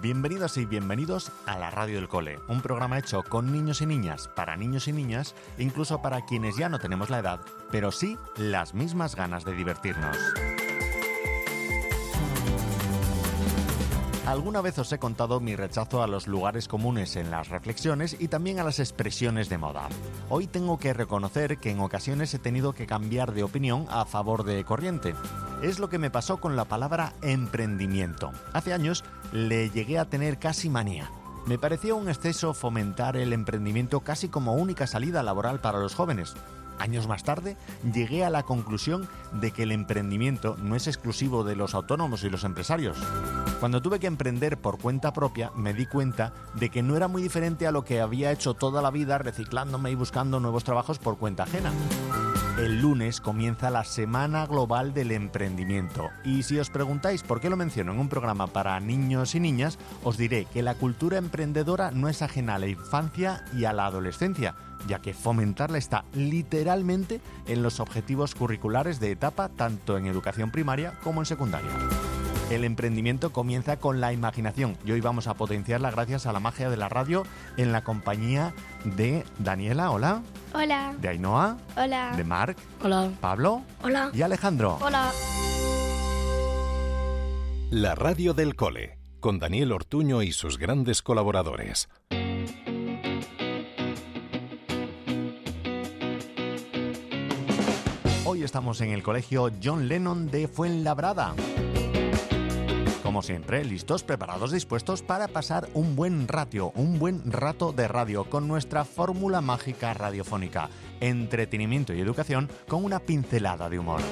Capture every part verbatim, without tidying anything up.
Bienvenidas y bienvenidos a la Radio del Cole, un programa hecho con niños y niñas, para niños y niñas, incluso para quienes ya no tenemos la edad, pero sí las mismas ganas de divertirnos. Alguna vez os he contado mi rechazo a los lugares comunes en las reflexiones y también a las expresiones de moda. Hoy tengo que reconocer que en ocasiones he tenido que cambiar de opinión a favor de corriente. Es lo que me pasó con la palabra emprendimiento. Hace años le llegué a tener casi manía. Me parecía un exceso fomentar el emprendimiento casi como única salida laboral para los jóvenes. Años más tarde, llegué a la conclusión de que el emprendimiento no es exclusivo de los autónomos y los empresarios. Cuando tuve que emprender por cuenta propia, me di cuenta de que no era muy diferente a lo que había hecho toda la vida reciclándome y buscando nuevos trabajos por cuenta ajena. El lunes comienza la Semana Global del Emprendimiento y si os preguntáis por qué lo menciono en un programa para niños y niñas, os diré que la cultura emprendedora no es ajena a la infancia y a la adolescencia, ya que fomentarla está literalmente en los objetivos curriculares de etapa tanto en educación primaria como en secundaria. El emprendimiento comienza con la imaginación y hoy vamos a potenciarla gracias a la magia de la radio en la compañía de Daniela, hola. Hola. De Ainhoa. Hola. De Marc. Hola. Pablo. Hola. Y Alejandro. Hola. La Radio del Cole, con Daniel Ortuño y sus grandes colaboradores. Hoy estamos en el colegio John Lennon de Fuenlabrada. Como siempre, listos, preparados, dispuestos para pasar un buen ratio, un buen rato de radio con nuestra fórmula mágica radiofónica, entretenimiento y educación con una pincelada de humor.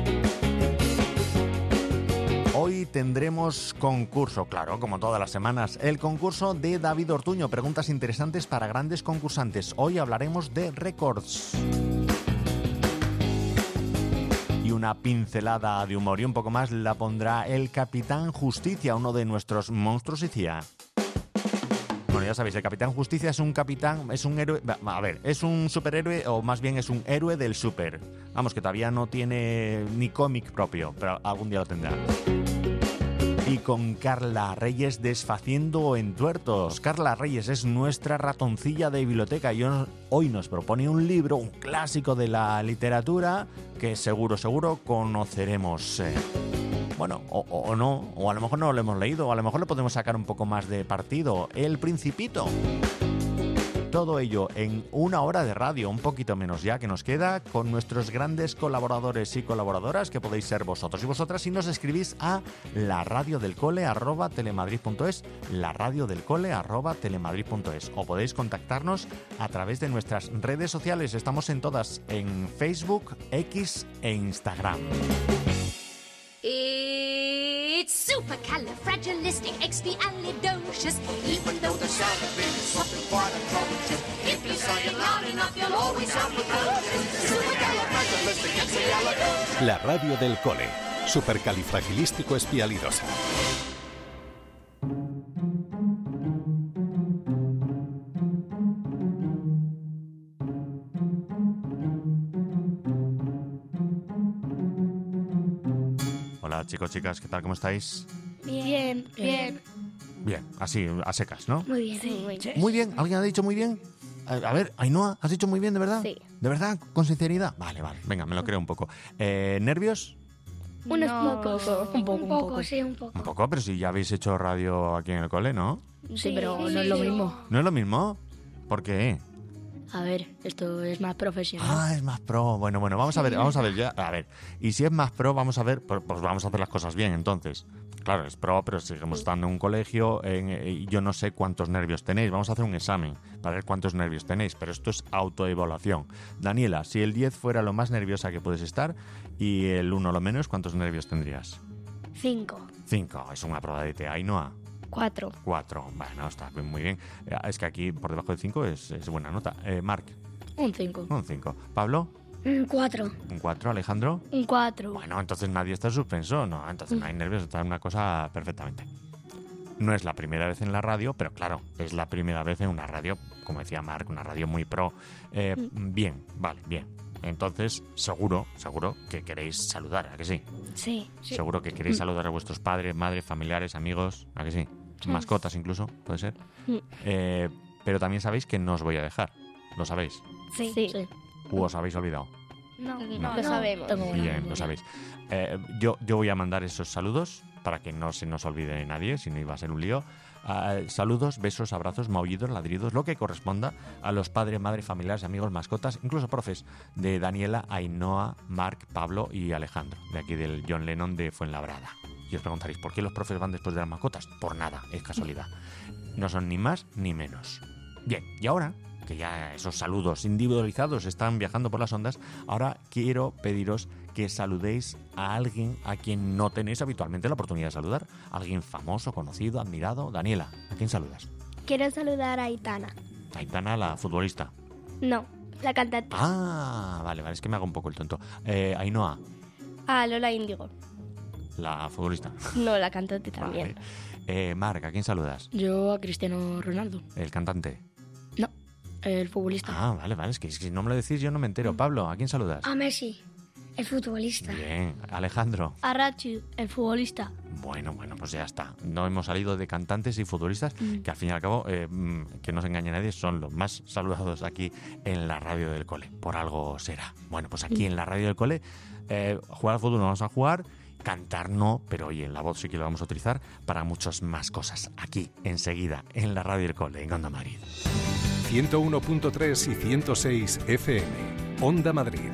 Hoy tendremos concurso, claro, como todas las semanas, el concurso de David Ortuño, preguntas interesantes para grandes concursantes. Hoy hablaremos de récords. Una pincelada de humor y un poco más la pondrá el Capitán Justicia, uno de nuestros monstruos y C I A. Bueno, ya sabéis, el Capitán Justicia es un capitán, es un héroe, a ver, es un superhéroe o más bien es un héroe del super. Vamos, que todavía no tiene ni cómic propio, pero algún día lo tendrá. Y con Carla Reyes desfaciendo entuertos. Carla Reyes es nuestra ratoncilla de biblioteca y hoy nos propone un libro, un clásico de la literatura que seguro, seguro conoceremos. Eh, bueno, o, o no, o a lo mejor no lo hemos leído, o a lo mejor le podemos sacar un poco más de partido. El Principito. Todo ello en una hora de radio, un poquito menos ya que nos queda, con nuestros grandes colaboradores y colaboradoras, que podéis ser vosotros y vosotras, si nos escribís a laradiodelcole arroba telemadrid.es, laradiodelcole arroba telemadrid.es, o podéis contactarnos a través de nuestras redes sociales. Estamos en todas, en Facebook, X e Instagram. It's supercalifragilisticexpialidocious. Even though the sound of it is something quite atrocious. If you say it loud enough, you'll always sound precocious. Supercalifragilisticexpialidocious. La Radio del Cole, supercalifragilístico-espialidosa. Hola chicos, chicas, ¿qué tal? ¿Cómo estáis? Bien, bien. Bien, así, a secas, ¿no? Muy bien. Sí, muy bien. Muy bien, ¿alguien ha dicho muy bien? A, a ver, Ainhoa, ¿has dicho muy bien, de verdad? Sí. ¿De verdad? ¿Con sinceridad? Vale, vale, venga, me lo creo un poco. Eh, ¿Nervios? Unos No, pocos. un poco, un un poco, poco. sí, un poco. Un poco, pero si ya habéis hecho radio aquí en el cole, ¿no? Sí, pero no es lo mismo. ¿No es lo mismo? ¿Por qué? A ver, esto es más profesional. Ah, es más pro. Bueno, bueno, vamos a ver, vamos a ver ya. A ver, y si es más pro, vamos a ver, pues, pues vamos a hacer las cosas bien, entonces. Claro, es pro, pero seguimos estando en un colegio, en, y yo no sé cuántos nervios tenéis. Vamos a hacer un examen para ver cuántos nervios tenéis, pero esto es autoevaluación. Daniela, si el diez fuera lo más nerviosa que puedes estar y el uno lo menos, ¿cuántos nervios tendrías? Cinco. cinco, es una probadita. Ainhoa. Cuatro. cuatro, bueno, está muy bien. Es que aquí por debajo de cinco es, es buena nota. Eh, Marc. Un cinco. Un cinco. Pablo. Un cuatro. Un cuatro. Alejandro. Un cuatro. Bueno, entonces nadie está en suspenso. No, entonces no hay nervios. Está en una cosa perfectamente. No es la primera vez en la radio, pero claro, es la primera vez en una radio, como decía Marc, una radio muy pro. Eh, mm. Bien, vale, bien. Entonces, seguro, seguro que queréis saludar, ¿a que sí? Sí. sí. Seguro que queréis saludar a vuestros padres, madres, familiares, amigos, ¿a que sí? mascotas incluso, puede ser. Eh, pero también sabéis que no os voy a dejar, ¿lo sabéis? Sí. Sí. sí. ¿O os habéis olvidado? No. No. Lo sabemos. Tengo una Bien, lo memoria. sabéis. Eh, yo, yo voy a mandar esos saludos para que no se nos olvide de nadie, si no iba a ser un lío. Uh, saludos, besos, abrazos, maullidos, ladridos, lo que corresponda a los padres, madres, familiares, amigos, mascotas, incluso profes de Daniela, Ainhoa, Marc, Pablo y Alejandro, de aquí del John Lennon de Fuenlabrada. Y os preguntaréis, ¿por qué los profes van después de las mascotas? Por nada, es casualidad. No son ni más ni menos. Bien, y ahora que ya esos saludos individualizados están viajando por las ondas, ahora quiero pediros que saludéis a alguien a quien no tenéis habitualmente la oportunidad de saludar. Alguien famoso, conocido, admirado. Daniela, ¿a quién saludas? Quiero saludar a Aitana. Aitana, la futbolista. No, la cantante. Ah, vale, vale, es que me hago un poco el tonto. Eh, Ainhoa, Ah, Lola Índigo. la futbolista. No, la cantante también. Vale. Eh, Marc, ¿a quién saludas? Yo a Cristiano Ronaldo. El cantante. No, el futbolista. Ah, vale, vale, es que si no me lo decís yo no me entero. Pablo, ¿a quién saludas? A Messi, el futbolista. Bien, Alejandro. A Rachi, el futbolista. Bueno, bueno, pues ya está. No hemos salido de cantantes y futuristas, que al fin y al cabo, eh, que no se engañe nadie, son los más saludados aquí en la radio del cole. Por algo será. Bueno, pues aquí en la radio del cole, eh, jugar al fútbol no vamos a jugar, cantar no, pero oye, la voz sí que lo vamos a utilizar para muchas más cosas. Aquí, enseguida, en la radio del cole, en Onda Madrid. ciento uno punto tres y ciento seis F M. Onda Madrid.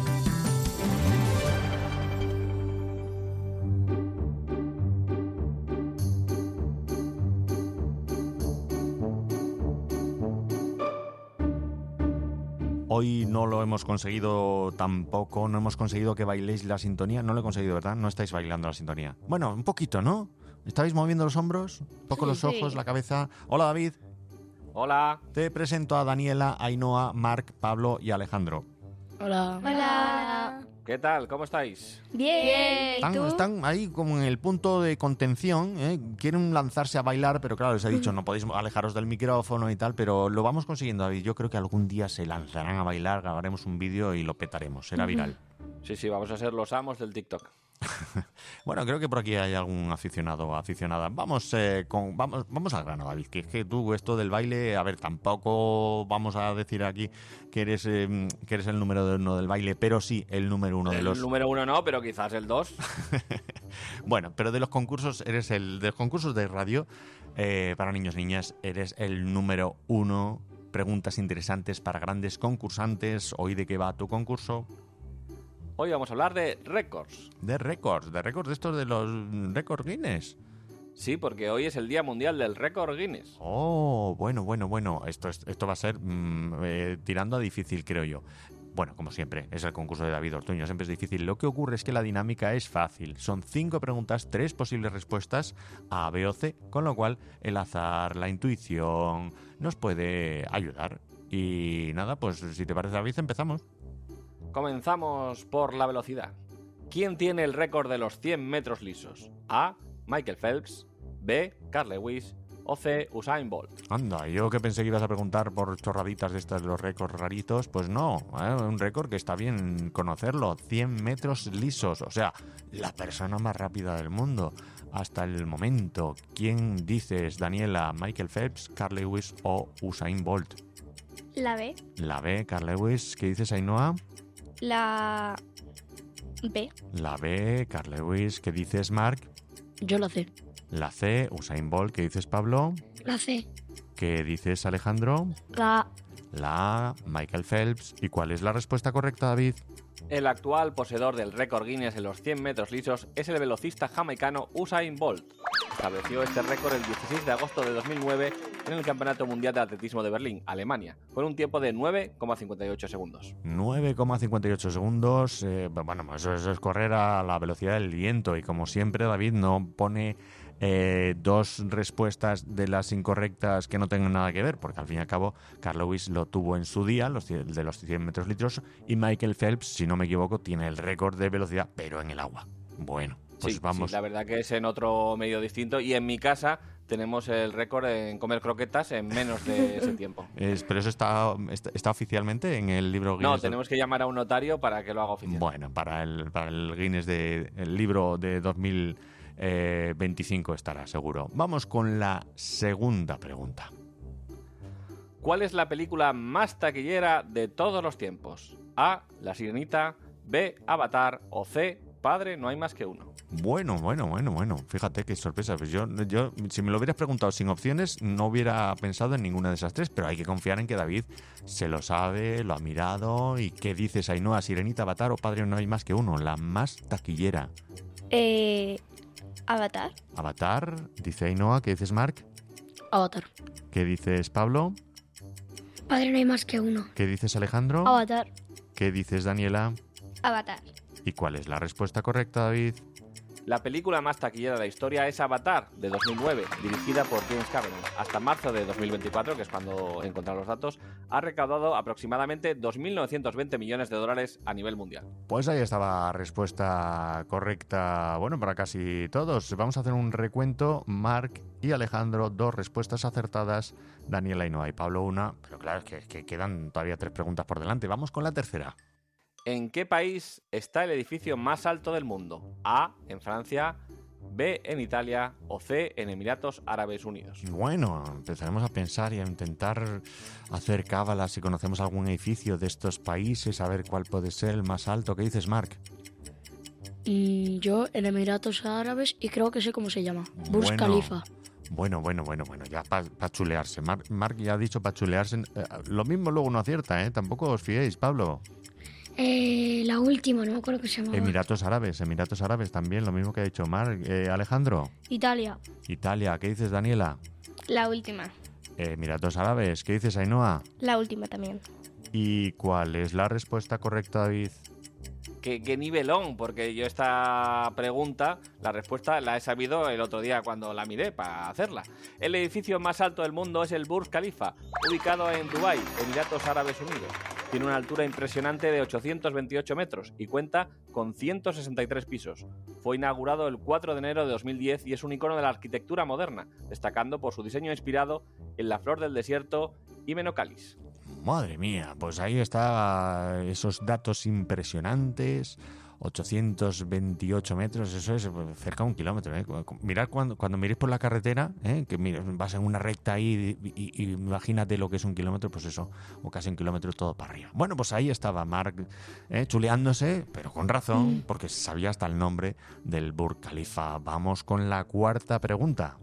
Hoy no lo hemos conseguido tampoco, no hemos conseguido que bailéis la sintonía, no lo he conseguido, ¿verdad? No estáis bailando la sintonía. Bueno, un poquito, ¿no? ¿Estáis moviendo los hombros? Un poco Sí, los ojos, sí. la cabeza. Hola, David. Hola. Te presento a Daniela, Ainhoa, Marc, Pablo y Alejandro. Hola. Hola. ¿Qué tal? ¿Cómo estáis? Bien. Están, están ahí como en el punto de contención, ¿eh? Quieren lanzarse a bailar, pero claro, les he dicho, no podéis alejaros del micrófono y tal, pero lo vamos consiguiendo, David. Yo creo que algún día se lanzarán a bailar, grabaremos un vídeo y lo petaremos, será viral. Sí, sí, vamos a ser los amos del TikTok. Bueno, creo que por aquí hay algún aficionado o aficionada. Vamos, eh, con, vamos, vamos al grano, David, que es que tú esto del baile, a ver, tampoco vamos a decir aquí que eres, eh, que eres el número uno del baile, pero sí el número uno de El los... número uno no, pero quizás el dos. Bueno, pero de los concursos, eres el de los concursos de radio eh, para niños y niñas, eres el número uno. Preguntas interesantes para grandes concursantes. ¿Hoy de qué va tu concurso? Hoy vamos a hablar de récords. De récords, de récords de estos de los récords Guinness. Sí, porque hoy es el Día Mundial del Récord Guinness. Oh, bueno, bueno, bueno. Esto, es- esto va a ser mm, eh, tirando a difícil, creo yo. Bueno, como siempre, es el concurso de David Ortuño, siempre es difícil. Lo que ocurre es que la dinámica es fácil. Son cinco preguntas, tres posibles respuestas, A, B o C, con lo cual el azar, la intuición, nos puede ayudar. Y nada, pues si te parece, David, empezamos. Comenzamos por la velocidad. ¿Quién tiene el récord de los cien metros lisos? A. Michael Phelps. B. Carl Lewis. O C. Usain Bolt. Anda, yo que pensé que ibas a preguntar por chorraditas de estas de los récords raritos, pues no, ¿eh? Un récord que está bien conocerlo, cien metros lisos, o sea, la persona más rápida del mundo hasta el momento. ¿Quién dices, Daniela? ¿Michael Phelps, Carl Lewis o Usain Bolt? La B. La B, Carl Lewis. ¿Qué dices, Ainhoa? La B. La B, Carl Lewis. ¿Qué dices, Marc? Yo lo sé. La C, Usain Bolt. ¿Qué dices, Pablo? La C. ¿Qué dices, Alejandro? La La A, Michael Phelps. ¿Y cuál es la respuesta correcta, David? El actual poseedor del récord Guinness en los cien metros lisos es el velocista jamaicano Usain Bolt. Estableció este récord el dieciséis de agosto de dos mil nueve en el Campeonato Mundial de Atletismo de Berlín, Alemania, con un tiempo de nueve coma cincuenta y ocho segundos. nueve coma cincuenta y ocho segundos. Eh, bueno, pues eso es correr a la velocidad del viento. Y como siempre, David no pone eh, dos respuestas de las incorrectas que no tengan nada que ver, porque al fin y al cabo, Carl Lewis lo tuvo en su día, los, cien- de los cien metros litros, y Michael Phelps, si no me equivoco, tiene el récord de velocidad, pero en el agua. Bueno, pues sí, vamos. sí, la verdad que es en otro medio distinto y en mi casa tenemos el récord en comer croquetas en menos de ese tiempo. Es- pero eso está, está, está oficialmente en el libro Guinness. No, de- tenemos que llamar a un notario para que lo haga oficial. Bueno, para el, para el Guinness de el libro de dos mil eh, veinticinco estará seguro. Vamos con la segunda pregunta. ¿Cuál es la película más taquillera de todos los tiempos? A. La Sirenita, B. Avatar o C. Padre, no hay más que uno. Bueno, bueno, bueno, bueno. Fíjate qué sorpresa. Pues yo, yo, si me lo hubieras preguntado sin opciones, no hubiera pensado en ninguna de esas tres, pero hay que confiar en que David se lo sabe, lo ha mirado. ¿Y qué dices, Ainhoa? ¿Sirenita, Avatar o Padre, no hay más que uno? La más taquillera. Eh, Avatar. Avatar, dice Ainhoa. ¿Qué dices, Marc? Avatar. ¿Qué dices, Pablo? Padre, no hay más que uno. ¿Qué dices, Alejandro? Avatar. ¿Qué dices, Daniela? Avatar. ¿Y cuál es la respuesta correcta, David? La película más taquillera de la historia es Avatar, de dos mil nueve, dirigida por James Cameron. Hasta marzo de dos mil veinticuatro, que es cuando he encontrado los datos, ha recaudado aproximadamente dos mil novecientos veinte millones de dólares a nivel mundial. Pues ahí estaba respuesta correcta, bueno, para casi todos. Vamos a hacer un recuento. Marc y Alejandro, dos respuestas acertadas. Daniela, Ainhoa y Pablo, una. Pero claro, es que, es que quedan todavía tres preguntas por delante. Vamos con la tercera. ¿En qué país está el edificio más alto del mundo? A. En Francia, B. En Italia o C. En Emiratos Árabes Unidos. Bueno, empezaremos a pensar y a intentar hacer cábalas si conocemos algún edificio de estos países, a ver cuál puede ser el más alto. ¿Qué dices, Marc? Mm, yo en Emiratos Árabes y creo que sé cómo se llama. Burj Bueno. Khalifa. Bueno, bueno, bueno, bueno, ya para pa chulearse. Marc Marc ya ha dicho para chulearse. Eh, lo mismo luego no acierta, ¿eh? Tampoco os fiéis, Pablo. Eh, la última, no me acuerdo qué se llamaba. Emiratos Árabes, Emiratos Árabes también, lo mismo que ha dicho Marc. Eh, Alejandro, Italia. Italia, ¿qué dices, Daniela? La última. Eh, Emiratos Árabes, ¿qué dices, Ainhoa? La última también. ¿Y cuál es la respuesta correcta, David? ¿Qué, qué nivelón? Porque yo esta pregunta, la respuesta la he sabido el otro día cuando la miré para hacerla. El edificio más alto del mundo es el Burj Khalifa, ubicado en Dubái, Emiratos Árabes Unidos. Tiene una altura impresionante de ochocientos veintiocho metros y cuenta con ciento sesenta y tres pisos. Fue inaugurado el cuatro de enero de dos mil diez y es un icono de la arquitectura moderna, destacando por su diseño inspirado en la flor del desierto Himenocalis. Madre mía, pues ahí está esos datos impresionantes. ochocientos veintiocho metros, eso es cerca de un kilómetro. ¿eh? Mirad cuando, cuando miréis por la carretera, ¿eh? que mira, vas en una recta ahí y, y, y imagínate lo que es un kilómetro, pues eso, o casi un kilómetro todo para arriba. Bueno, pues ahí estaba Marc ¿eh? chuleándose, pero con razón, mm. porque sabía hasta el nombre del Burj Khalifa. Vamos con la cuarta pregunta.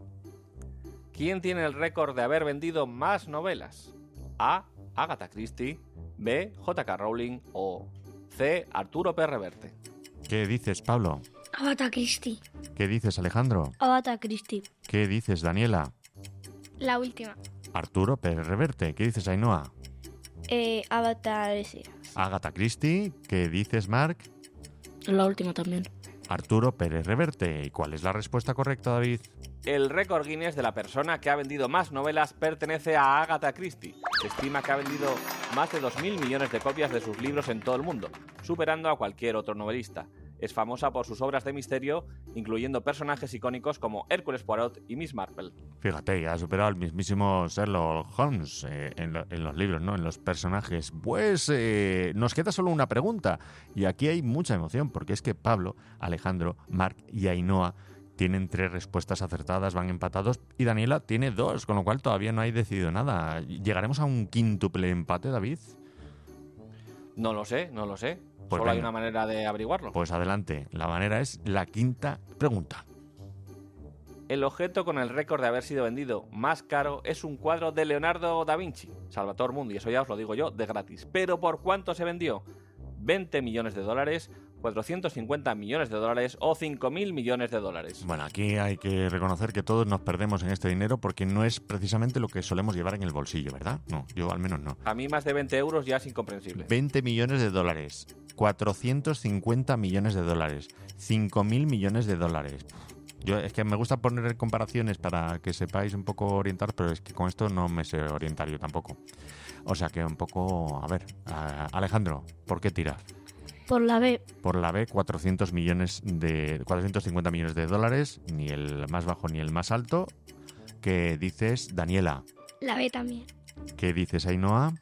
¿Quién tiene el récord de haber vendido más novelas? A. Agatha Christie, B. J K Rowling o C. Arturo P. Reverte. ¿Qué dices, Pablo? Agatha Christie. ¿Qué dices, Alejandro? Agatha Christie. ¿Qué dices, Daniela? La última. Arturo P. Reverte. ¿Qué dices, Ainhoa? Eh, Avatar, sí. Agatha Christie. ¿Qué dices, Marc? La última también. Arturo Pérez Reverte. ¿Y cuál es la respuesta correcta, David? El récord Guinness de la persona que ha vendido más novelas pertenece a Agatha Christie. Se estima que ha vendido más de dos mil millones de copias de sus libros en todo el mundo, superando a cualquier otro novelista. Es famosa por sus obras de misterio, incluyendo personajes icónicos como Hércules Poirot y Miss Marple. Fíjate, ha superado al mismísimo Sherlock Holmes eh, en, lo, en los libros, ¿no? En los personajes. Pues eh, nos queda solo una pregunta. Y aquí hay mucha emoción, porque es que Pablo, Alejandro, Marc y Ainhoa tienen tres respuestas acertadas, van empatados, y Daniela tiene dos, con lo cual todavía no hay decidido nada. ¿Llegaremos a un quíntuple empate, David? No lo sé, no lo sé. Pues Solo venga. hay una manera de averiguarlo. Pues adelante, la manera es la quinta pregunta. El objeto con el récord de haber sido vendido más caro es un cuadro de Leonardo da Vinci, Salvator Mundi, eso ya os lo digo yo, de gratis. ¿Pero por cuánto se vendió? ¿veinte millones de dólares, cuatrocientos cincuenta millones de dólares o cinco mil millones de dólares? Bueno, aquí hay que reconocer que todos nos perdemos en este dinero porque no es precisamente lo que solemos llevar en el bolsillo, ¿verdad? No, yo al menos no. A mí más de veinte euros ya es incomprensible. veinte millones de dólares, cuatrocientos cincuenta millones de dólares, cinco mil millones de dólares. Yo es que me gusta poner comparaciones para que sepáis un poco orientar, pero es que con esto no me sé orientar yo tampoco. O sea que un poco, a ver, a Alejandro, ¿por qué tiras? Por la B. Por la B, cuatrocientos millones de cuatrocientos cincuenta millones de dólares, ni el más bajo ni el más alto. ¿Qué dices, Daniela? La B también. ¿Qué dices, Ainhoa?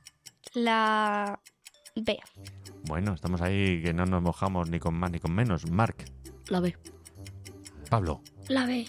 La B. Bueno, estamos ahí que no nos mojamos ni con más ni con menos. Marc, La B. Pablo, La B.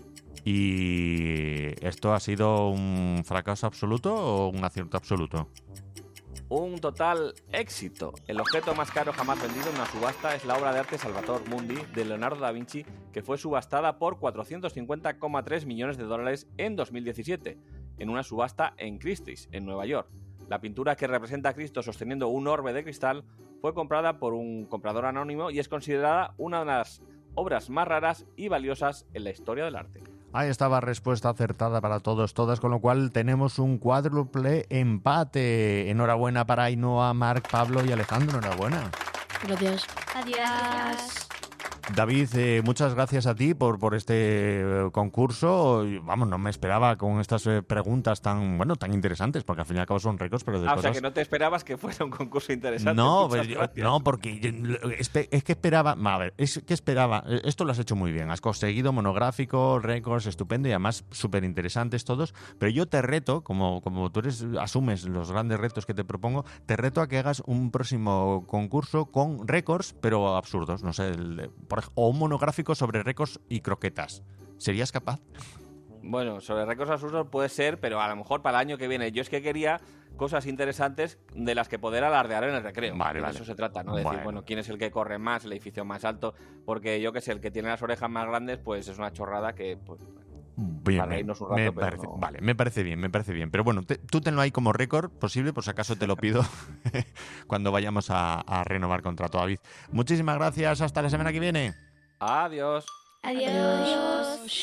¿Y esto ha sido un fracaso absoluto o un acierto absoluto? Un total éxito. El objeto más caro jamás vendido en una subasta es la obra de arte Salvator Mundi de Leonardo da Vinci, que fue subastada por cuatrocientos cincuenta coma tres millones de dólares en dos mil diecisiete, en una subasta en Christie's, en Nueva York. La pintura, que representa a Cristo sosteniendo un orbe de cristal, fue comprada por un comprador anónimo y es considerada una de las obras más raras y valiosas en la historia del arte. Ahí estaba, respuesta acertada para todos, todas, con lo cual tenemos un cuádruple empate. Enhorabuena para Ainhoa, Marc, Pablo y Alejandro, enhorabuena. Gracias. Adiós. David, eh, muchas gracias a ti por, por este eh, concurso. Vamos, no me esperaba con estas eh, preguntas tan, bueno, tan interesantes, porque al fin y al cabo son récords, pero de Ah, cosas... o sea, que no te esperabas que fuera un concurso interesante. No, Muchas pues yo- gracias. no, porque yo- es, es que esperaba, a ver, es que esperaba, esto lo has hecho muy bien, has conseguido monográfico, récords, estupendo y además súper interesantes todos, pero yo te reto, como, como tú eres, asumes los grandes retos que te propongo, te reto a que hagas un próximo concurso con récords, pero absurdos, no sé, el de- por ej- o un monográfico sobre récords y croquetas. ¿Serías capaz? Bueno, sobre récords absurdos puede ser, pero a lo mejor para el año que viene. Yo es que quería cosas interesantes de las que poder alardear en el recreo. Vale, de vale. eso se trata, ¿no? Decir, Bueno. bueno, quién es el que corre más, el edificio más alto, porque yo que sé, el que tiene las orejas más grandes, pues es una chorrada que, pues, Bien, para bien. reírnos un rato, me pero parece, no. Vale, me parece bien, me parece bien. Pero bueno, te- tú tenlo ahí como récord posible, por si acaso te lo pido cuando vayamos a, a renovar contrato, David. Muchísimas gracias, hasta la semana que viene. adiós. Adiós.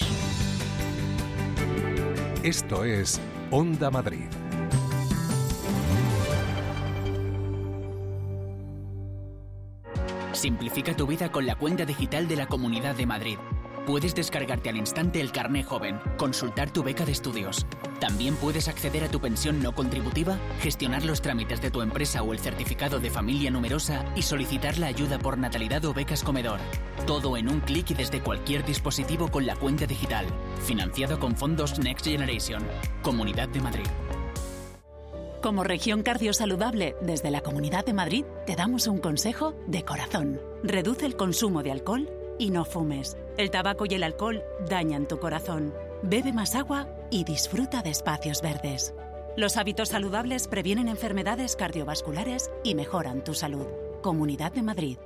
Esto es Onda Madrid. Simplifica tu vida con la cuenta digital de la Comunidad de Madrid. Puedes descargarte al instante el carné joven, consultar tu beca de estudios. También puedes acceder a tu pensión no contributiva, gestionar los trámites de tu empresa o el certificado de familia numerosa y solicitar la ayuda por natalidad o becas comedor. Todo en un clic y desde cualquier dispositivo con la cuenta digital. Financiado con fondos Next Generation. Comunidad de Madrid. Como región cardiosaludable, desde la Comunidad de Madrid te damos un consejo de corazón. Reduce el consumo de alcohol y no fumes. El tabaco y el alcohol dañan tu corazón. Bebe más agua y disfruta de espacios verdes. Los hábitos saludables previenen enfermedades cardiovasculares y mejoran tu salud. Comunidad de Madrid.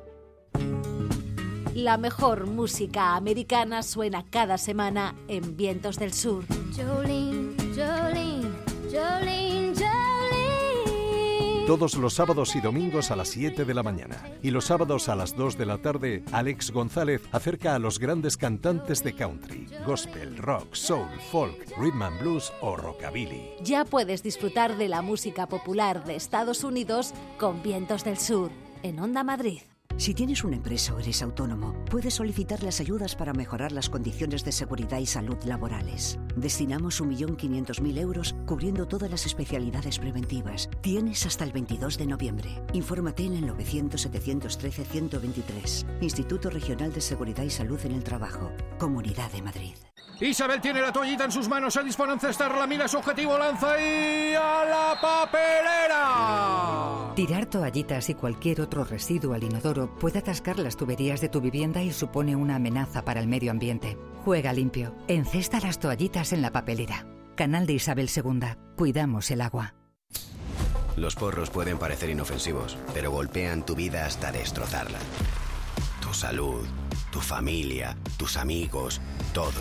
La mejor música americana suena cada semana en Vientos del Sur. Jolene, Jolene, Jolene, Jolene. Todos los sábados y domingos a las siete de la mañana. Y los sábados a las dos de la tarde, Alex González acerca a los grandes cantantes de country, gospel, rock, soul, folk, rhythm and blues o rockabilly. Ya puedes disfrutar de la música popular de Estados Unidos con Vientos del Sur en Onda Madrid. Si tienes una empresa o eres autónomo, puedes solicitar las ayudas para mejorar las condiciones de seguridad y salud laborales. Destinamos un millón quinientos mil euros cubriendo todas las especialidades preventivas. Tienes hasta el veintidós de noviembre. Infórmate en el novecientos, setecientos trece, ciento veintitrés. Instituto Regional de Seguridad y Salud en el Trabajo. Comunidad de Madrid. Isabel tiene la toallita en sus manos, se dispone a encestarla, mira su objetivo, lanza y a la papelera. Tirar toallitas y cualquier otro residuo al inodoro puede atascar las tuberías de tu vivienda y supone una amenaza para el medio ambiente. Juega limpio. Encesta las toallitas en la papelera. Canal de Isabel segunda. Cuidamos el agua. Los porros pueden parecer inofensivos, pero golpean tu vida hasta destrozarla. Tu salud, tu familia, tus amigos, todo.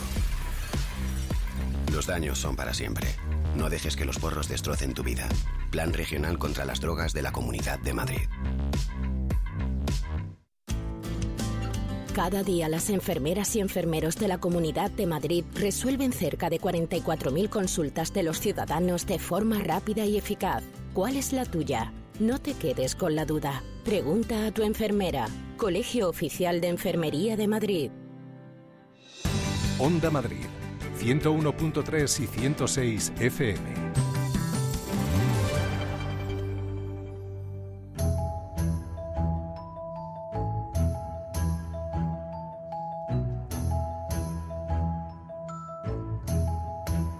Los daños son para siempre. No dejes que los porros destrocen tu vida. Plan Regional contra las Drogas de la Comunidad de Madrid. Cada día las enfermeras y enfermeros de la Comunidad de Madrid resuelven cerca de cuarenta y cuatro mil consultas de los ciudadanos de forma rápida y eficaz. ¿Cuál es la tuya? No te quedes con la duda. Pregunta a tu enfermera. Colegio Oficial de Enfermería de Madrid. Onda Madrid, ciento uno punto tres y ciento seis F M.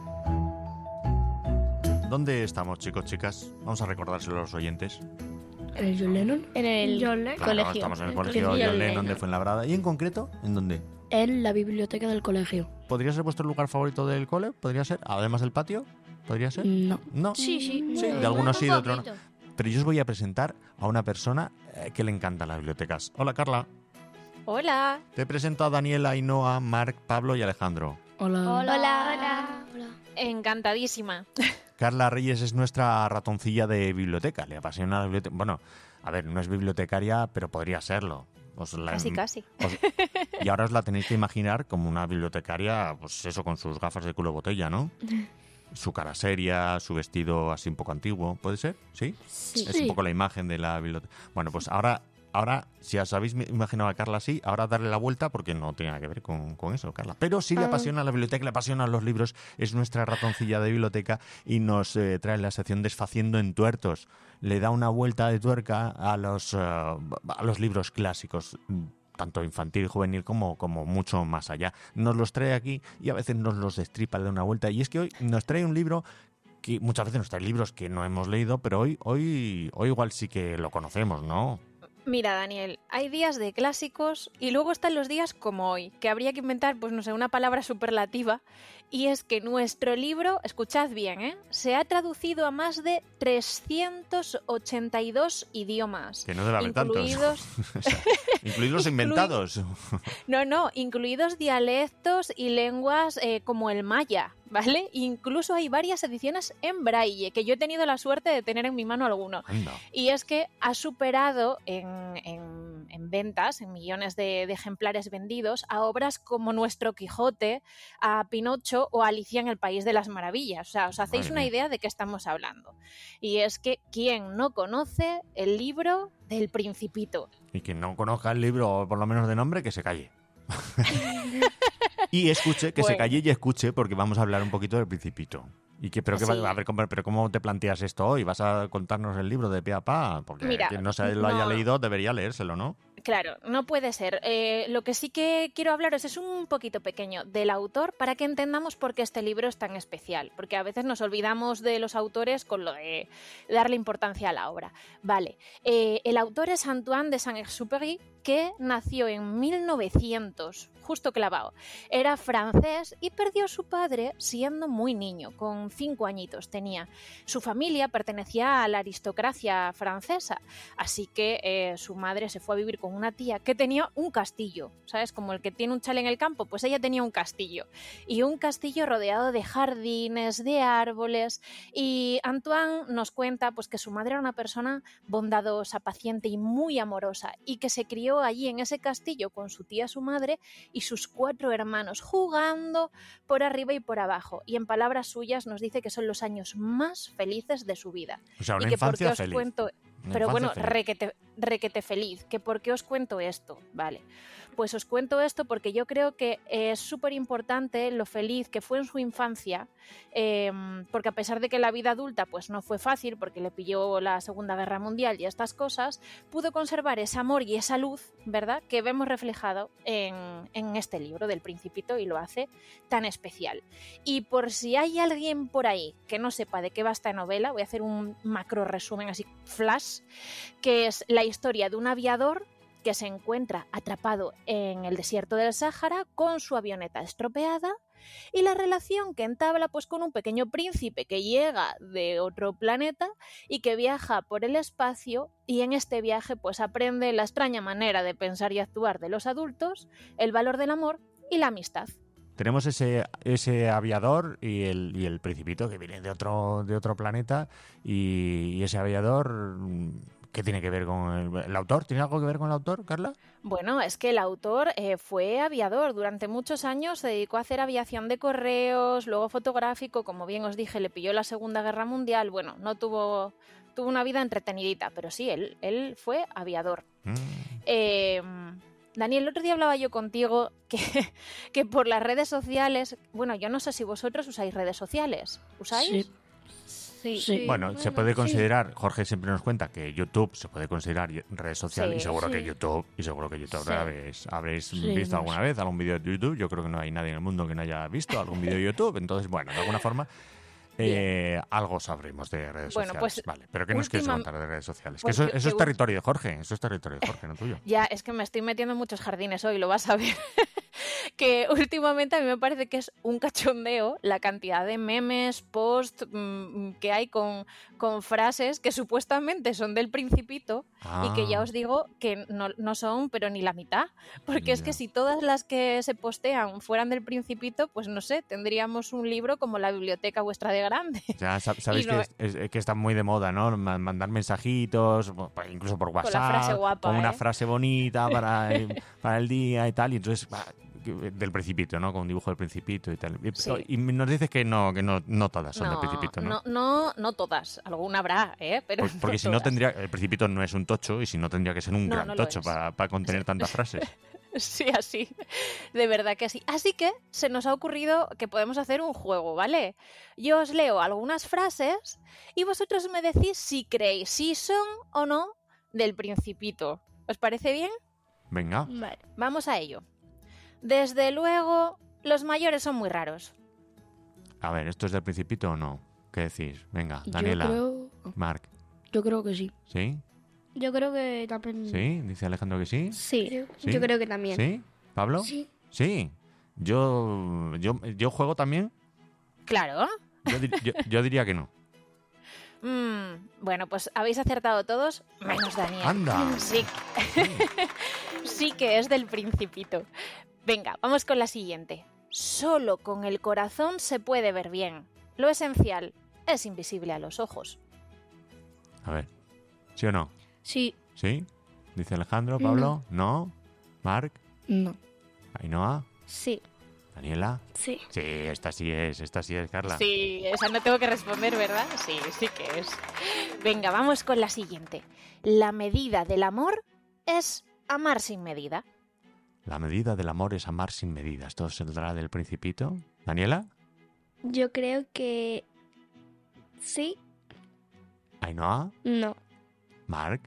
¿Dónde estamos, chicos, chicas? Vamos a recordárselo a los oyentes. ¿En el John Lennon? En el John Lennon. Claro, colegio. estamos en el El colegio colegio John John Lennon de Lennon. Fuenlabrada. ¿Y en concreto? ¿En dónde? En la biblioteca del colegio. ¿Podría ser vuestro lugar favorito del cole? ¿Podría ser? Además del patio. ¿Podría ser? No. No. Sí, sí. Sí, de algunos sí, de otros no. Pero yo os voy a presentar a una persona eh, que le encanta las bibliotecas. Hola, Carla. Hola. Te presento a Daniela, Ainhoa, Marc, Pablo y Alejandro. Hola. Hola. Hola. Encantadísima. Carla Reyes es nuestra ratoncilla de biblioteca. Le apasiona la biblioteca. Bueno, a ver, no es bibliotecaria, pero podría serlo. Os la- Casi, casi. os- y ahora os la tenéis que imaginar como una bibliotecaria, pues eso, con sus gafas de culo botella, ¿no? Su cara seria, su vestido así un poco antiguo, ¿puede ser? ¿Sí? Sí. Es Sí. un poco la imagen de la biblioteca. Bueno, pues ahora, ahora si os habéis imaginado a Carla así, ahora darle la vuelta porque no tiene nada que ver con, con eso, Carla. Pero sí le Ah. apasiona la biblioteca, le apasionan los libros, es nuestra ratoncilla de biblioteca y nos eh, trae la sección Desfaciendo Entuertos. Le da una vuelta de tuerca a los, eh, a los libros clásicos, tanto infantil y juvenil como, como mucho más allá. Nos los trae aquí y a veces nos los destripa, le da una vuelta. Y es que hoy nos trae un libro que muchas veces nos trae libros que no hemos leído, pero hoy, hoy, hoy igual sí que lo conocemos, ¿no? Mira, Daniel, hay días de clásicos y luego están los días como hoy, que habría que inventar, pues no sé, una palabra superlativa. Y es que nuestro libro, escuchad bien, ¿eh? Se ha traducido a más de trescientos ochenta y dos idiomas. Que no debe haber incluidos... tantos. O sea, incluidos los inventados. No, no, incluidos dialectos y lenguas eh, como el maya, ¿vale? Incluso hay varias ediciones en braille, que yo he tenido la suerte de tener en mi mano alguno. Anda. Y es que ha superado en, en- en ventas, en millones de, de ejemplares vendidos, a obras como Nuestro Quijote, a Pinocho o a Alicia en el País de las Maravillas. O sea, os hacéis Madre una mía. idea de qué estamos hablando. Y es que, ¿quién no conoce el libro del Principito? Y quien no conozca el libro, por lo menos de nombre, que se calle. Y escuche, que se Bueno. calle y escuche, porque vamos a hablar un poquito del Principito. Y que, pero, que, Sí. va- a ver, ¿cómo- pero ¿cómo te planteas esto hoy? ¿Vas a contarnos el libro de pe a pa? Porque Mira, quien no se lo haya no. leído debería leérselo, ¿no? Claro, no puede ser. Eh, lo que sí que quiero hablaros es un poquito pequeño del autor para que entendamos por qué este libro es tan especial, porque a veces nos olvidamos de los autores con lo de darle importancia a la obra. Vale, eh, el autor es Antoine de Saint-Exupéry, que nació en mil novecientos, justo clavado. Era francés y perdió a su padre siendo muy niño, con cinco añitos tenía. Su familia pertenecía a la aristocracia francesa, así que eh, su madre se fue a vivir con una tía que tenía un castillo, ¿sabes? Como el que tiene un chale en el campo, pues ella tenía un castillo. Y un castillo rodeado de jardines, de árboles. Y Antoine nos cuenta pues, que su madre era una persona bondadosa, paciente y muy amorosa, y que se crió allí en ese castillo con su tía, su madre, y sus cuatro hermanos, jugando por arriba y por abajo. Y en palabras suyas nos dice que son los años más felices de su vida. O sea, una y que por qué infancia os feliz. cuento... Una Pero infancia bueno, feliz. requete, requete feliz. ¿Que ¿Por qué os cuento esto? Vale. Pues os cuento esto porque yo creo que es súper importante lo feliz que fue en su infancia, eh, porque a pesar de que la vida adulta pues no fue fácil, porque le pilló la Segunda Guerra Mundial y estas cosas, pudo conservar ese amor y esa luz, ¿verdad?, que vemos reflejado en, en este libro del Principito, y lo hace tan especial. Y por si hay alguien por ahí que no sepa de qué va esta novela, voy a hacer un macro resumen así, flash, que es la historia de un aviador que se encuentra atrapado en el desierto del Sáhara con su avioneta estropeada, y la relación que entabla pues con un pequeño príncipe que llega de otro planeta y que viaja por el espacio, y en este viaje pues aprende la extraña manera de pensar y actuar de los adultos, el valor del amor y la amistad. Tenemos ese, ese aviador y el, y el Principito que viene de otro, de otro planeta, y, y ese aviador, ¿qué tiene que ver con el, el autor? ¿Tiene algo que ver con el autor, Carla? Bueno, es que el autor eh, fue aviador. Durante muchos años se dedicó a hacer aviación de correos, luego fotográfico, como bien os dije, le pilló la Segunda Guerra Mundial. Bueno, no tuvo, tuvo una vida entretenidita, pero sí, él, él fue aviador. Mm. Eh, Daniel, el otro día hablaba yo contigo que, que por las redes sociales, bueno, yo no sé si vosotros usáis redes sociales, ¿usáis? Sí. Sí. Sí. Bueno, se puede considerar, Jorge siempre nos cuenta que YouTube se puede considerar red social, Sí, y seguro sí. que YouTube, y seguro que YouTube Sí. habréis, habréis Sí, visto no alguna sé. vez algún vídeo de YouTube. Yo creo que no hay nadie en el mundo que no haya visto algún vídeo de YouTube. Entonces, bueno, de alguna forma Eh, algo sabremos de redes Bueno, sociales. pues, vale, pero ¿qué nos quieres última- contar de redes sociales? Pues que eso que- eso es que- territorio de Jorge, eso es territorio de Jorge, no tuyo. Ya, es que me estoy metiendo en muchos jardines hoy, lo vas a ver. Que últimamente a mí me parece que es un cachondeo la cantidad de memes, posts mmm, que hay con, con frases que supuestamente son del Principito Ah. y que ya os digo que no, no son, pero ni la mitad. Porque es Ya. que si todas las que se postean fueran del Principito, pues no sé, tendríamos un libro como la biblioteca vuestra de grande. Ya sab- sabéis Y no- que, es- es- que está muy de moda, ¿no? Ma- Mandar mensajitos, bo- pa- incluso por Con la WhatsApp, frase guapa, con una ¿eh? frase bonita para el, para el día y tal. Y entonces, va, que- del Principito, ¿no? Con un dibujo del Principito y tal. Y, Sí. y nos dices que no, que no, no todas son del Principito, ¿no? no, no, no todas, alguna habrá, ¿eh? Pero Por- porque no si no todas. tendría, el Principito no es un tocho y si no tendría que ser un No, gran no lo tocho es. para, para contener tantas frases. Sí, así. De verdad que así. Así que se nos ha ocurrido que podemos hacer un juego, ¿vale? Yo os leo algunas frases y vosotros me decís si creéis si son o no del Principito. ¿Os parece bien? Venga. Vale. Vamos a ello. Desde luego, los mayores son muy raros. A ver, ¿esto es del Principito o no? ¿Qué decís? Venga, Daniela, Yo creo, Marc. yo creo que sí. ¿Sí? Yo creo que también... ¿Sí? ¿Dice Alejandro que sí? Sí, ¿Sí? yo creo que también. ¿Sí? ¿Pablo? Sí. Sí. Yo, yo, yo juego también. Claro. Yo, di- yo- yo diría que no. Mm, bueno, pues habéis acertado todos, menos Daniel. Anda. Sí. Sí que es del Principito. Venga, vamos con la siguiente. Solo con el corazón se puede ver bien. Lo esencial es invisible a los ojos. A ver. ¿Sí o no? Sí. ¿Sí? Dice Alejandro, Pablo. ¿No? ¿Marc? No. ¿Ainhoa? Sí. ¿Daniela? Sí. Sí, esta sí es, esta sí es, Carla. Sí, esa no tengo que responder, ¿verdad? Sí, sí que es. Venga, vamos con la siguiente. La medida del amor es amar sin medida. La medida del amor es amar sin medida. ¿Esto saldrá del Principito? ¿Daniela? Yo creo que... Sí. ¿Ainhoa? No. ¿Marc?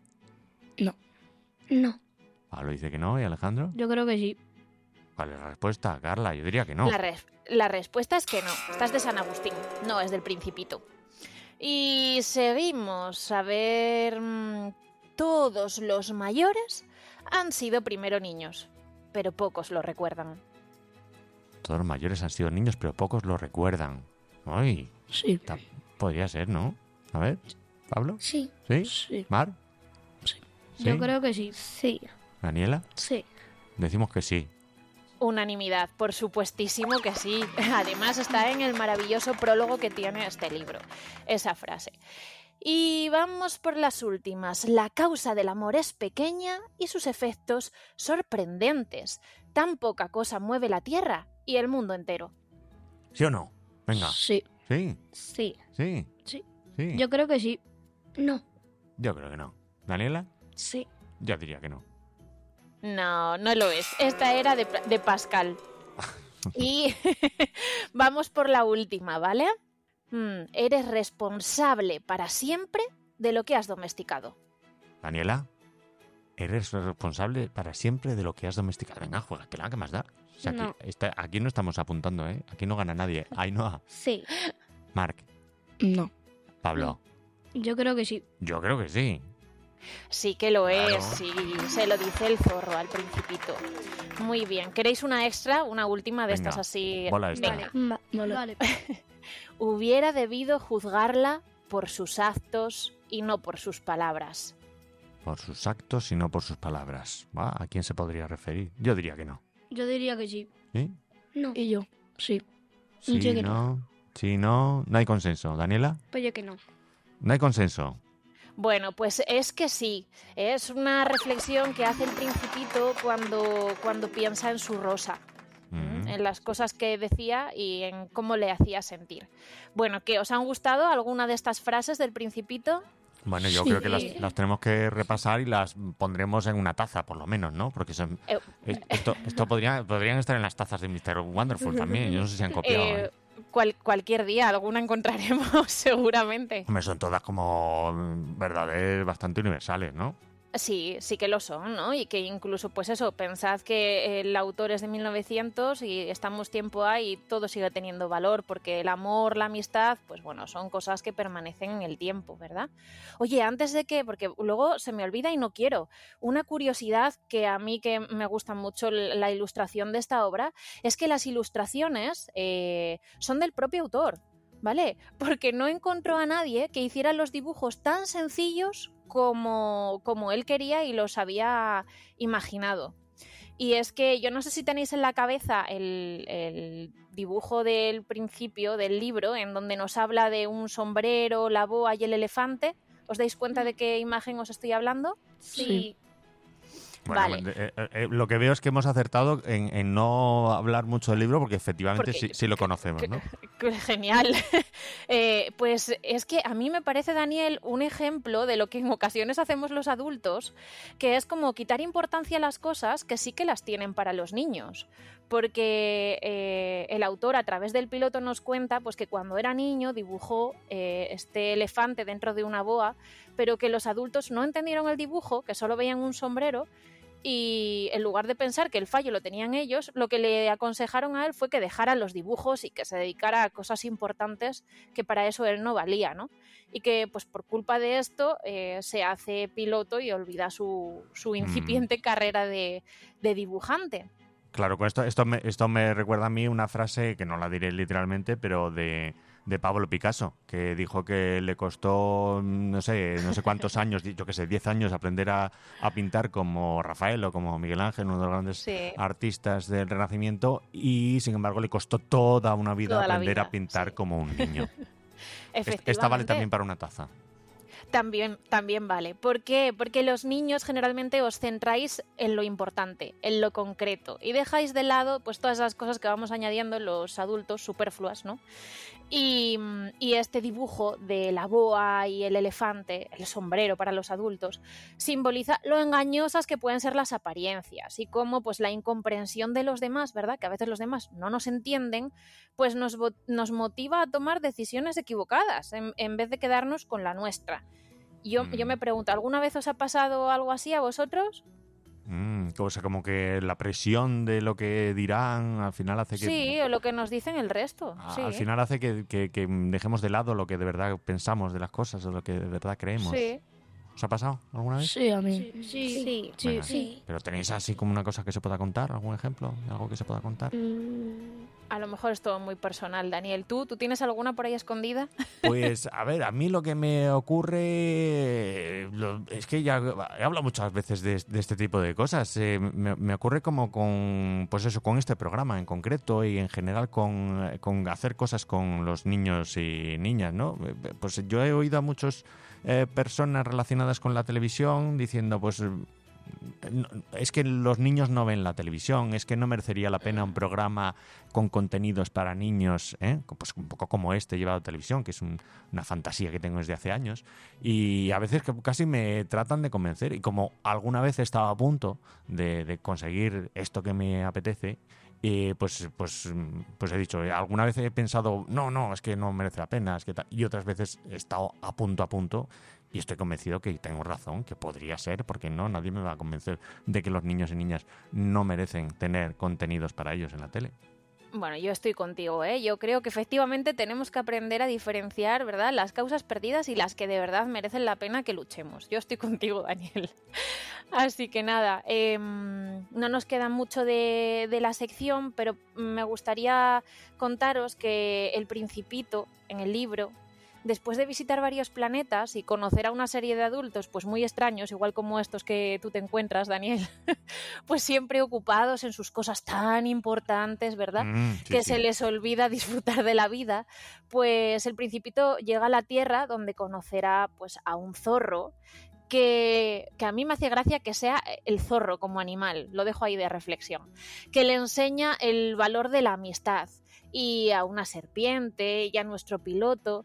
No. Pablo dice que no. ¿Y Alejandro? Yo creo que sí. ¿Cuál es la respuesta, Carla? Yo diría que no. La, res- la respuesta es que no. Estás de San Agustín, no es del Principito. Y seguimos. A ver... mm, Todos los mayores han sido primero niños, pero pocos lo recuerdan. Todos los mayores han sido niños, pero pocos lo recuerdan. Ay, Sí. ta- podría ser, ¿no? A ver, ¿Pablo? Sí. ¿Sí? Sí. ¿Mar? Sí. ¿Sí? Yo creo que sí. Sí. ¿Daniela? Sí. Decimos que sí. Unanimidad, por supuestísimo que sí. Además está en el maravilloso prólogo que tiene este libro, esa frase. Y vamos por las últimas. La causa del amor es pequeña y sus efectos sorprendentes. Tan poca cosa mueve la tierra y el mundo entero. ¿Sí o no? Venga. Sí. ¿Sí? Sí. ¿Sí? Sí. ¿Sí? Yo creo que sí. No. Yo creo que no. ¿Daniela? Sí. Yo diría que no. No, no lo es. Esta era de, de Pascal. Y vamos por la última, ¿vale? Mm, eres responsable para siempre de lo que has domesticado. ¿Daniela? Eres responsable para siempre de lo que has domesticado. Venga, juega, que la que más da. O sea, No. aquí, está- aquí no estamos apuntando, ¿eh? Aquí no gana nadie. Ainhoa, Sí. Marc, No. Pablo. Yo creo que sí. Yo creo que sí. Sí que lo Claro. es, sí, se lo dice el zorro al Principito. Muy bien, ¿queréis una extra? Una última de Venga, estas así. bola extra. Venga. Vale. Vale. Hubiera debido juzgarla por sus actos y no por sus palabras. Por sus actos y no por sus palabras. ¿Va? ¿A quién se podría referir? Yo diría que no. Yo diría que sí. ¿Sí? No. Y yo, sí. Sí, Yo que no. Sí, no. No hay consenso. ¿Daniela? Pues yo que no. No hay consenso. Bueno, pues es que sí, es una reflexión que hace el Principito cuando, cuando piensa en su Rosa, Mm. en las cosas que decía y en cómo le hacía sentir. Bueno, ¿qué os han gustado alguna de estas frases del Principito? Bueno, yo Sí. creo que las, las tenemos que repasar y las pondremos en una taza, por lo menos, ¿no? Porque son, Eh, es- esto, esto podría, podrían estar en las tazas de mister Wonderful también. Yo no sé si han copiado. Eh, ¿eh? cual- cualquier día alguna encontraremos seguramente. Hombre, son todas como mm, verdades bastante universales, ¿no? Sí, sí que lo son, ¿no? Y que incluso, pues eso, pensad que el autor es de mil novecientos y estamos tiempo ahí y todo sigue teniendo valor, porque el amor, la amistad, pues bueno, son cosas que permanecen en el tiempo, ¿verdad? Oye, antes de que, porque luego se me olvida y no quiero, una curiosidad que a mí que me gusta mucho la ilustración de esta obra, es que las ilustraciones eh, son del propio autor, ¿vale? Porque no encontró a nadie que hiciera los dibujos tan sencillos como, como él quería y los había imaginado. Y es que yo no sé si tenéis en la cabeza el, el dibujo del principio del libro, en donde nos habla de un sombrero, la boa y el elefante. ¿Os dais cuenta de qué imagen os estoy hablando? Sí. Bueno, Vale. eh, eh, lo que veo es que hemos acertado en, en no hablar mucho del libro porque efectivamente Porque sí, sí lo conocemos, ¿no? Genial. Eh, pues es que a mí me parece, Daniel, un ejemplo de lo que en ocasiones hacemos los adultos, que es como quitar importancia a las cosas que sí que las tienen para los niños. Porque eh, el autor a través del piloto nos cuenta pues, que cuando era niño dibujó eh, este elefante dentro de una boa, pero que los adultos no entendieron el dibujo, que solo veían un sombrero, y en lugar de pensar que el fallo lo tenían ellos, lo que le aconsejaron a él fue que dejara los dibujos y que se dedicara a cosas importantes que para eso él no valía, ¿no? Y que pues por culpa de esto eh, se hace piloto y olvida su, su incipiente mm. carrera de, de dibujante. Claro, con esto, esto, me, esto me recuerda a mí una frase que no la diré literalmente, pero de, de Pablo Picasso, que dijo que le costó, no sé, no sé cuántos años, yo qué sé, diez años aprender a, a pintar como Rafael o como Miguel Ángel, uno de los grandes sí. artistas del Renacimiento, y sin embargo le costó toda una vida toda aprender vida, a pintar sí. como un niño. Esta vale también para una taza. También, también vale. ¿Por qué? Porque los niños generalmente os centráis en lo importante, en lo concreto, y dejáis de lado pues todas esas cosas que vamos añadiendo los adultos, superfluas, ¿no? Y, y este dibujo de la boa y el elefante, el sombrero para los adultos, simboliza lo engañosas que pueden ser las apariencias y cómo pues la incomprensión de los demás, ¿verdad? Que a veces los demás no nos entienden, pues nos, nos motiva a tomar decisiones equivocadas en, en vez de quedarnos con la nuestra. Yo, mm. yo me pregunto, ¿alguna vez os ha pasado algo así a vosotros? Mm, o sea, como que la presión de lo que dirán al final hace que... Sí, o lo que nos dicen el resto. A, sí. Al final hace que, que, que dejemos de lado lo que de verdad pensamos de las cosas o lo que de verdad creemos. Sí. ¿Os ha pasado alguna vez? Sí, a mí. Sí, sí, sí. sí, Venga, sí. ¿Pero tenéis así como una cosa que se pueda contar? ¿Algún ejemplo? ¿Algo que se pueda contar? Mm, a lo mejor es todo muy personal, Daniel. ¿Tú, ¿Tú tienes alguna por ahí escondida? Pues, a ver, a mí lo que me ocurre... Lo, es que ya he hablado muchas veces de, de este tipo de cosas. Eh, me, me ocurre como con... Pues eso, con este programa en concreto y en general con, con hacer cosas con los niños y niñas, ¿no? Pues yo he oído a muchos... Eh, personas relacionadas con la televisión diciendo pues no, es que los niños no ven la televisión, es que no merecería la pena un programa con contenidos para niños, ¿eh? Pues un poco como este llevado a televisión, que es un, una fantasía que tengo desde hace años, y a veces casi me tratan de convencer, y como alguna vez he estado a punto de, de conseguir esto que me apetece, y pues, pues, pues he dicho, alguna vez he pensado, no, no, es que no merece la pena, es que tal. Y otras veces he estado a punto, a punto, y estoy convencido que tengo razón, que podría ser, porque no, nadie me va a convencer de que los niños y niñas no merecen tener contenidos para ellos en la tele. Bueno, yo estoy contigo, ¿eh? Yo creo que efectivamente tenemos que aprender a diferenciar, ¿verdad?, las causas perdidas y las que de verdad merecen la pena que luchemos. Yo estoy contigo, Daniel. Así que nada, eh, no nos queda mucho de, de la sección, pero me gustaría contaros que El Principito, en el libro, después de visitar varios planetas y conocer a una serie de adultos pues muy extraños, igual como estos que tú te encuentras, Daniel, pues siempre ocupados en sus cosas tan importantes, ¿verdad? Mm, sí, que sí. Se les olvida disfrutar de la vida, pues el Principito llega a la Tierra donde conocerá pues a un zorro que, que a mí me hace gracia que sea el zorro como animal, lo dejo ahí de reflexión, que le enseña el valor de la amistad, y a una serpiente y a nuestro piloto,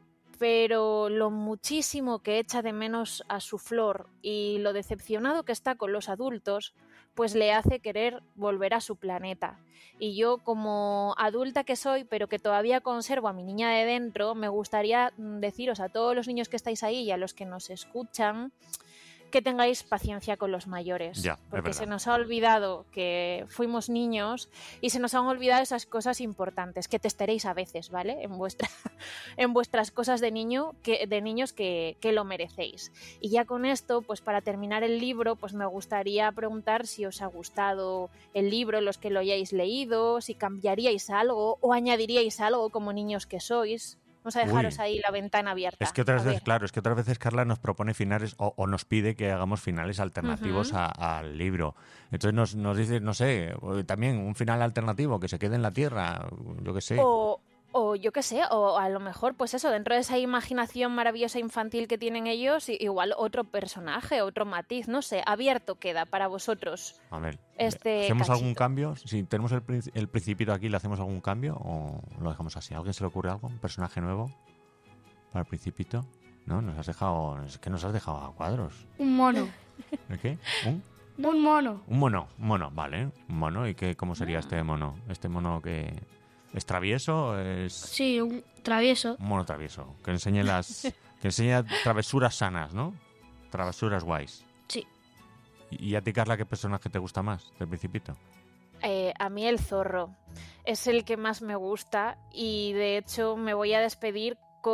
pero lo muchísimo que echa de menos a su flor y lo decepcionado que está con los adultos, pues le hace querer volver a su planeta. Y yo, como adulta que soy, pero que todavía conservo a mi niña de dentro, me gustaría deciros a todos los niños que estáis ahí y a los que nos escuchan que tengáis paciencia con los mayores. Ya, porque se nos ha olvidado que fuimos niños y se nos han olvidado esas cosas importantes que testeréis a veces, ¿vale? En, vuestra, en vuestras cosas de, niño, que, de niños que, que lo merecéis. Y ya con esto, pues para terminar el libro, pues me gustaría preguntar si os ha gustado el libro, los que lo hayáis leído, si cambiaríais algo o añadiríais algo como niños que sois. Vamos a dejaros Uy. ahí la ventana abierta. Es que otras veces, claro, es que otras veces Carla nos propone finales o, o nos pide que hagamos finales alternativos Uh-huh. a- al libro. Entonces nos, nos dice, no sé, también un final alternativo, que se quede en la Tierra, yo qué sé. O, o yo qué sé, o a lo mejor, pues eso, dentro de esa imaginación maravillosa infantil que tienen ellos, i- igual otro personaje, otro matiz, no sé, abierto queda para vosotros. A ver, Este ¿hacemos cachito. algún cambio? Si tenemos el, princi- el Principito aquí, ¿le hacemos algún cambio o lo dejamos así? ¿A alguien se le ocurre algo? ¿Un personaje nuevo para el Principito? No, nos has dejado, es que nos has dejado a cuadros. Un mono. ¿El qué? ¿Un? Un mono. Un mono, un mono, vale. Un mono, ¿y qué, cómo sería este mono? ¿Este mono que es travieso? Es Sí, un travieso. un mono travieso, que enseñe las que enseña travesuras sanas, ¿no? Travesuras guays. Sí. ¿Y y a ti, Carla, qué personaje te gusta más del Principito? Eh, a mí el zorro es el que más me gusta y de hecho me voy a despedir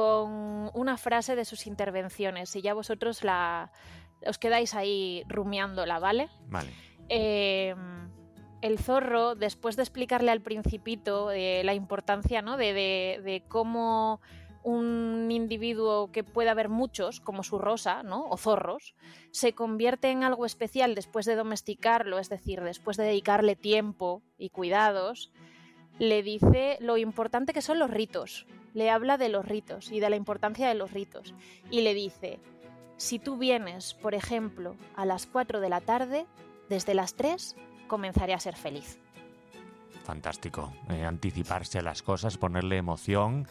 con una frase de sus intervenciones y ya vosotros la os quedáis ahí rumiándola, ¿vale? Vale. Eh, el zorro, después de explicarle al Principito eh, la importancia, ¿no? de, de, de cómo un individuo, que puede haber muchos, como su rosa, ¿no? o zorros, se convierte en algo especial después de domesticarlo, es decir, después de dedicarle tiempo y cuidados, le dice lo importante que son los ritos. Le habla de los ritos y de la importancia de los ritos. Y le dice, si tú vienes, por ejemplo, a las cuatro de la tarde, desde las tres comenzaré a ser feliz. Fantástico. Eh, anticiparse a las cosas, ponerle emoción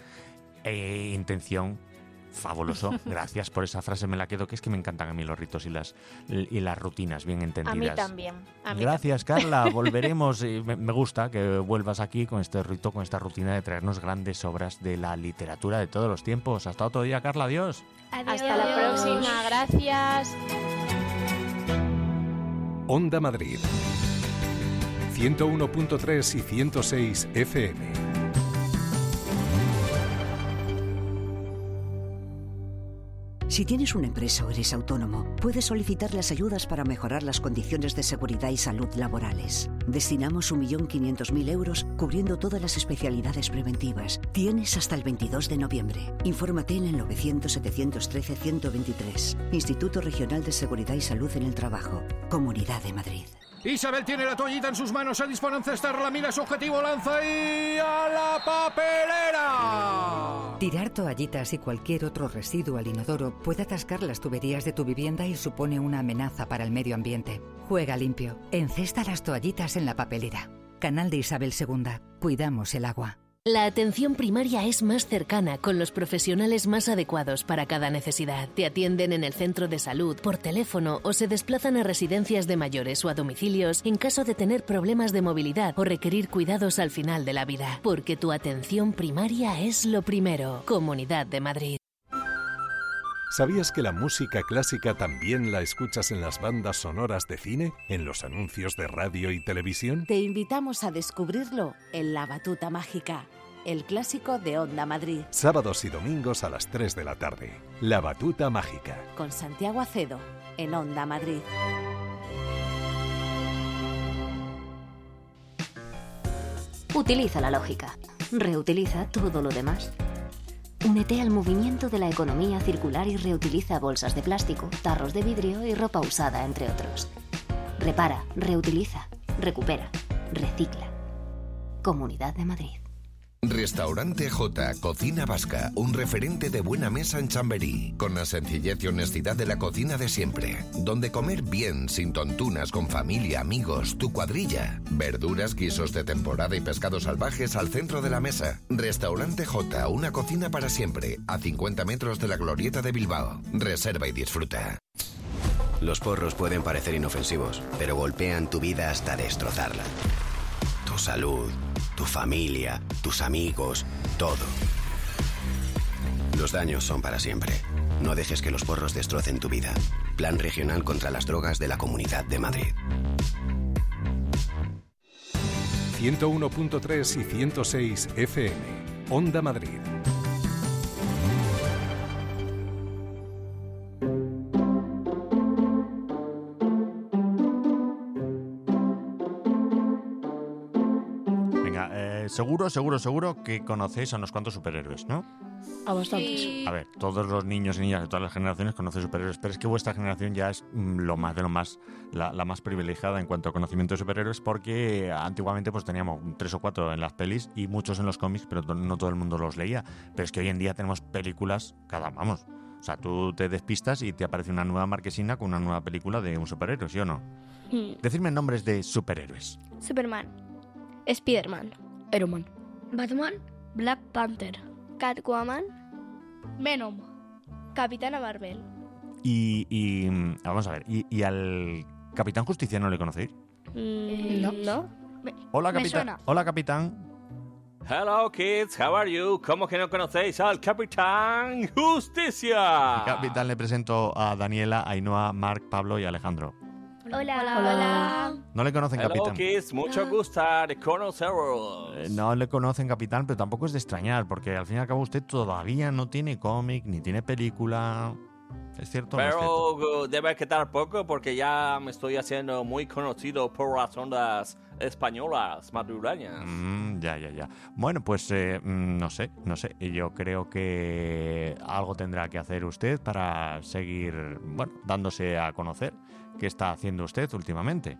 e intención. Fabuloso. Gracias por esa frase, me la quedo, que es que me encantan a mí los ritos y las, y las rutinas bien entendidas. A mí también. A mí Gracias, Carla. Volveremos. y me, me gusta que vuelvas aquí con este rito, con esta rutina de traernos grandes obras de la literatura de todos los tiempos. Hasta otro día, Carla. Adiós. Hasta la próxima. Gracias. Onda Madrid. ciento uno punto tres y ciento seis F M. Si tienes una empresa o eres autónomo, puedes solicitar las ayudas para mejorar las condiciones de seguridad y salud laborales. Destinamos un millón quinientos mil euros cubriendo todas las especialidades preventivas. Tienes hasta el veintidós de noviembre. Infórmate en el novecientos, setecientos trece, ciento veintitrés. Instituto Regional de Seguridad y Salud en el Trabajo. Comunidad de Madrid. Isabel tiene la toallita en sus manos, se dispone a encestar, la mira su objetivo, lanza y a la papelera. Tirar toallitas y cualquier otro residuo al inodoro puede atascar las tuberías de tu vivienda y supone una amenaza para el medio ambiente. Juega limpio. Encesta las toallitas en la papelera. Canal de Isabel segunda. Cuidamos el agua. La atención primaria es más cercana, con los profesionales más adecuados para cada necesidad. Te atienden en el centro de salud, por teléfono o se desplazan a residencias de mayores o a domicilios en caso de tener problemas de movilidad o requerir cuidados al final de la vida. Porque tu atención primaria es lo primero. Comunidad de Madrid. ¿Sabías que la música clásica también la escuchas en las bandas sonoras de cine, en los anuncios de radio y televisión? Te invitamos a descubrirlo en La Batuta Mágica, el clásico de Onda Madrid, Sábados y domingos a las tres de la tarde. La Batuta Mágica. con Santiago Acedo, en Onda Madrid. Utiliza la lógica. Reutiliza todo lo demás. Únete al movimiento de la economía circular y reutiliza bolsas de plástico, tarros de vidrio y ropa usada, entre otros. Repara, reutiliza, recupera, recicla. Comunidad de Madrid. Restaurante J, Cocina Vasca, un referente de buena mesa en Chamberí, con la sencillez y honestidad de la cocina de siempre, donde comer bien, sin tontunas, con familia, amigos, tu cuadrilla, verduras, guisos de temporada y pescados salvajes al centro de la mesa. Restaurante J, una cocina para siempre, a cincuenta metros de la Glorieta de Bilbao. Reserva y disfruta. Los porros pueden parecer inofensivos, pero golpean tu vida hasta destrozarla. Tu salud, tu familia, tus amigos, todo. Los daños son para siempre. No dejes que los porros destrocen tu vida. Plan Regional contra las Drogas de la Comunidad de Madrid. ciento uno punto tres y ciento seis F M. Onda Madrid. Venga, eh, seguro, seguro, seguro que conocéis a unos cuantos superhéroes, ¿no? A bastantes. Sí. A ver, todos los niños y niñas de todas las generaciones conocen superhéroes, pero es que vuestra generación ya es mm, lo más de lo más, la, la más privilegiada en cuanto a conocimiento de superhéroes, porque antiguamente pues teníamos tres o cuatro en las pelis y muchos en los cómics, pero to- no todo el mundo los leía. Pero es que hoy en día tenemos películas cada, vamos, o sea, tú te despistas y te aparece una nueva marquesina con una nueva película de un superhéroe, ¿sí o no? Hmm. Decidme nombres de superhéroes. Superman. Spiderman. Iron Man. Batman. Black Panther. Catwoman. Venom. Capitana Marvel. Y, y mm, vamos a ver, y, y al Capitán Justicia no le conocéis. Mm, No. ¿No? Me- Hola, me capitán. suena. Hola, capitán. Hello kids, how are you? ¿Cómo que no conocéis al Capitán Justicia? Capitán, le presento a Daniela, Ainhoa, Marc, Pablo y Alejandro. Hola. Hola. No le conocen, Hello capitán. kids, mucho gusto de conoceros. Eh, No le conocen, capitán, pero tampoco es de extrañar, porque al fin y al cabo usted todavía no tiene cómic ni tiene película. ¿Es cierto o no es cierto? Pero uh, debe quedar poco porque ya me estoy haciendo muy conocido por las ondas españolas madrileñas. Mm, ya, ya, ya. Bueno, pues eh, mm, no sé, no sé. Yo creo que algo tendrá que hacer usted para seguir, bueno, dándose a conocer. ¿Qué está haciendo usted últimamente?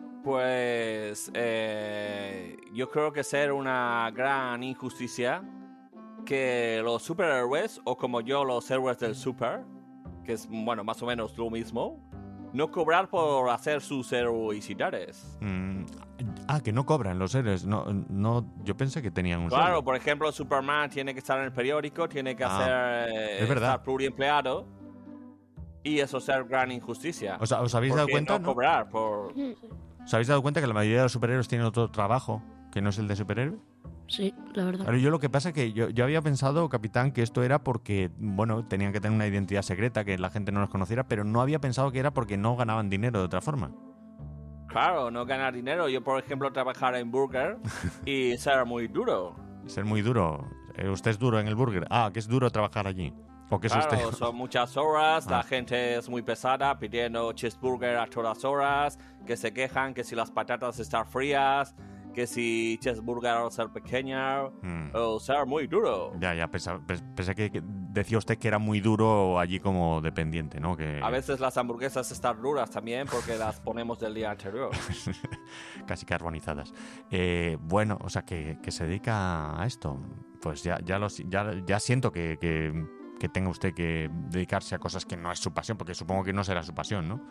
Pues eh, yo creo que ser una gran injusticia que los superhéroes, o como yo los héroes del super, que es, bueno, más o menos lo mismo, no cobrar por hacer sus heroicidades. Mm, ah, que no cobran los héroes. No, no, yo pensé que tenían un Claro, sueldo. por ejemplo, Superman tiene que estar en el periódico, tiene que Ah, hacer eh, es verdad. estar pluriempleado, y eso es ser gran injusticia. O sea, ¿os habéis dado Porque cuenta, no no? cobrar por... ¿Os habéis dado cuenta que la mayoría de los superhéroes tienen otro trabajo que no es el de superhéroe? Sí, la verdad. Claro, yo lo que pasa es que yo, yo había pensado, capitán, que esto era porque, bueno, tenían que tener una identidad secreta, que la gente no los conociera, pero no había pensado que era porque no ganaban dinero de otra forma. Claro, no ganar dinero. Yo, por ejemplo, trabajar en Burger y ser muy duro. Ser muy duro. Eh, usted es duro en el burger. Ah, que es duro trabajar allí. ¿O que es Claro, usted? son muchas horas, Ah. la gente es muy pesada pidiendo cheeseburger a todas horas, que se quejan que si las patatas están frías, que si cheeseburger va a ser pequeña, Mm. o ser muy duro. Ya, ya, pensaba- pens- pensé que, que decía usted que era muy duro allí como dependiente, ¿no? Que A veces las hamburguesas están duras también porque las ponemos del día anterior. casi carbonizadas. Eh, bueno, o sea, que, que se dedica a esto. Pues ya, ya, lo, si- ya, ya siento que, que, que tenga usted que dedicarse a cosas que no es su pasión, porque supongo que no será su pasión, ¿no?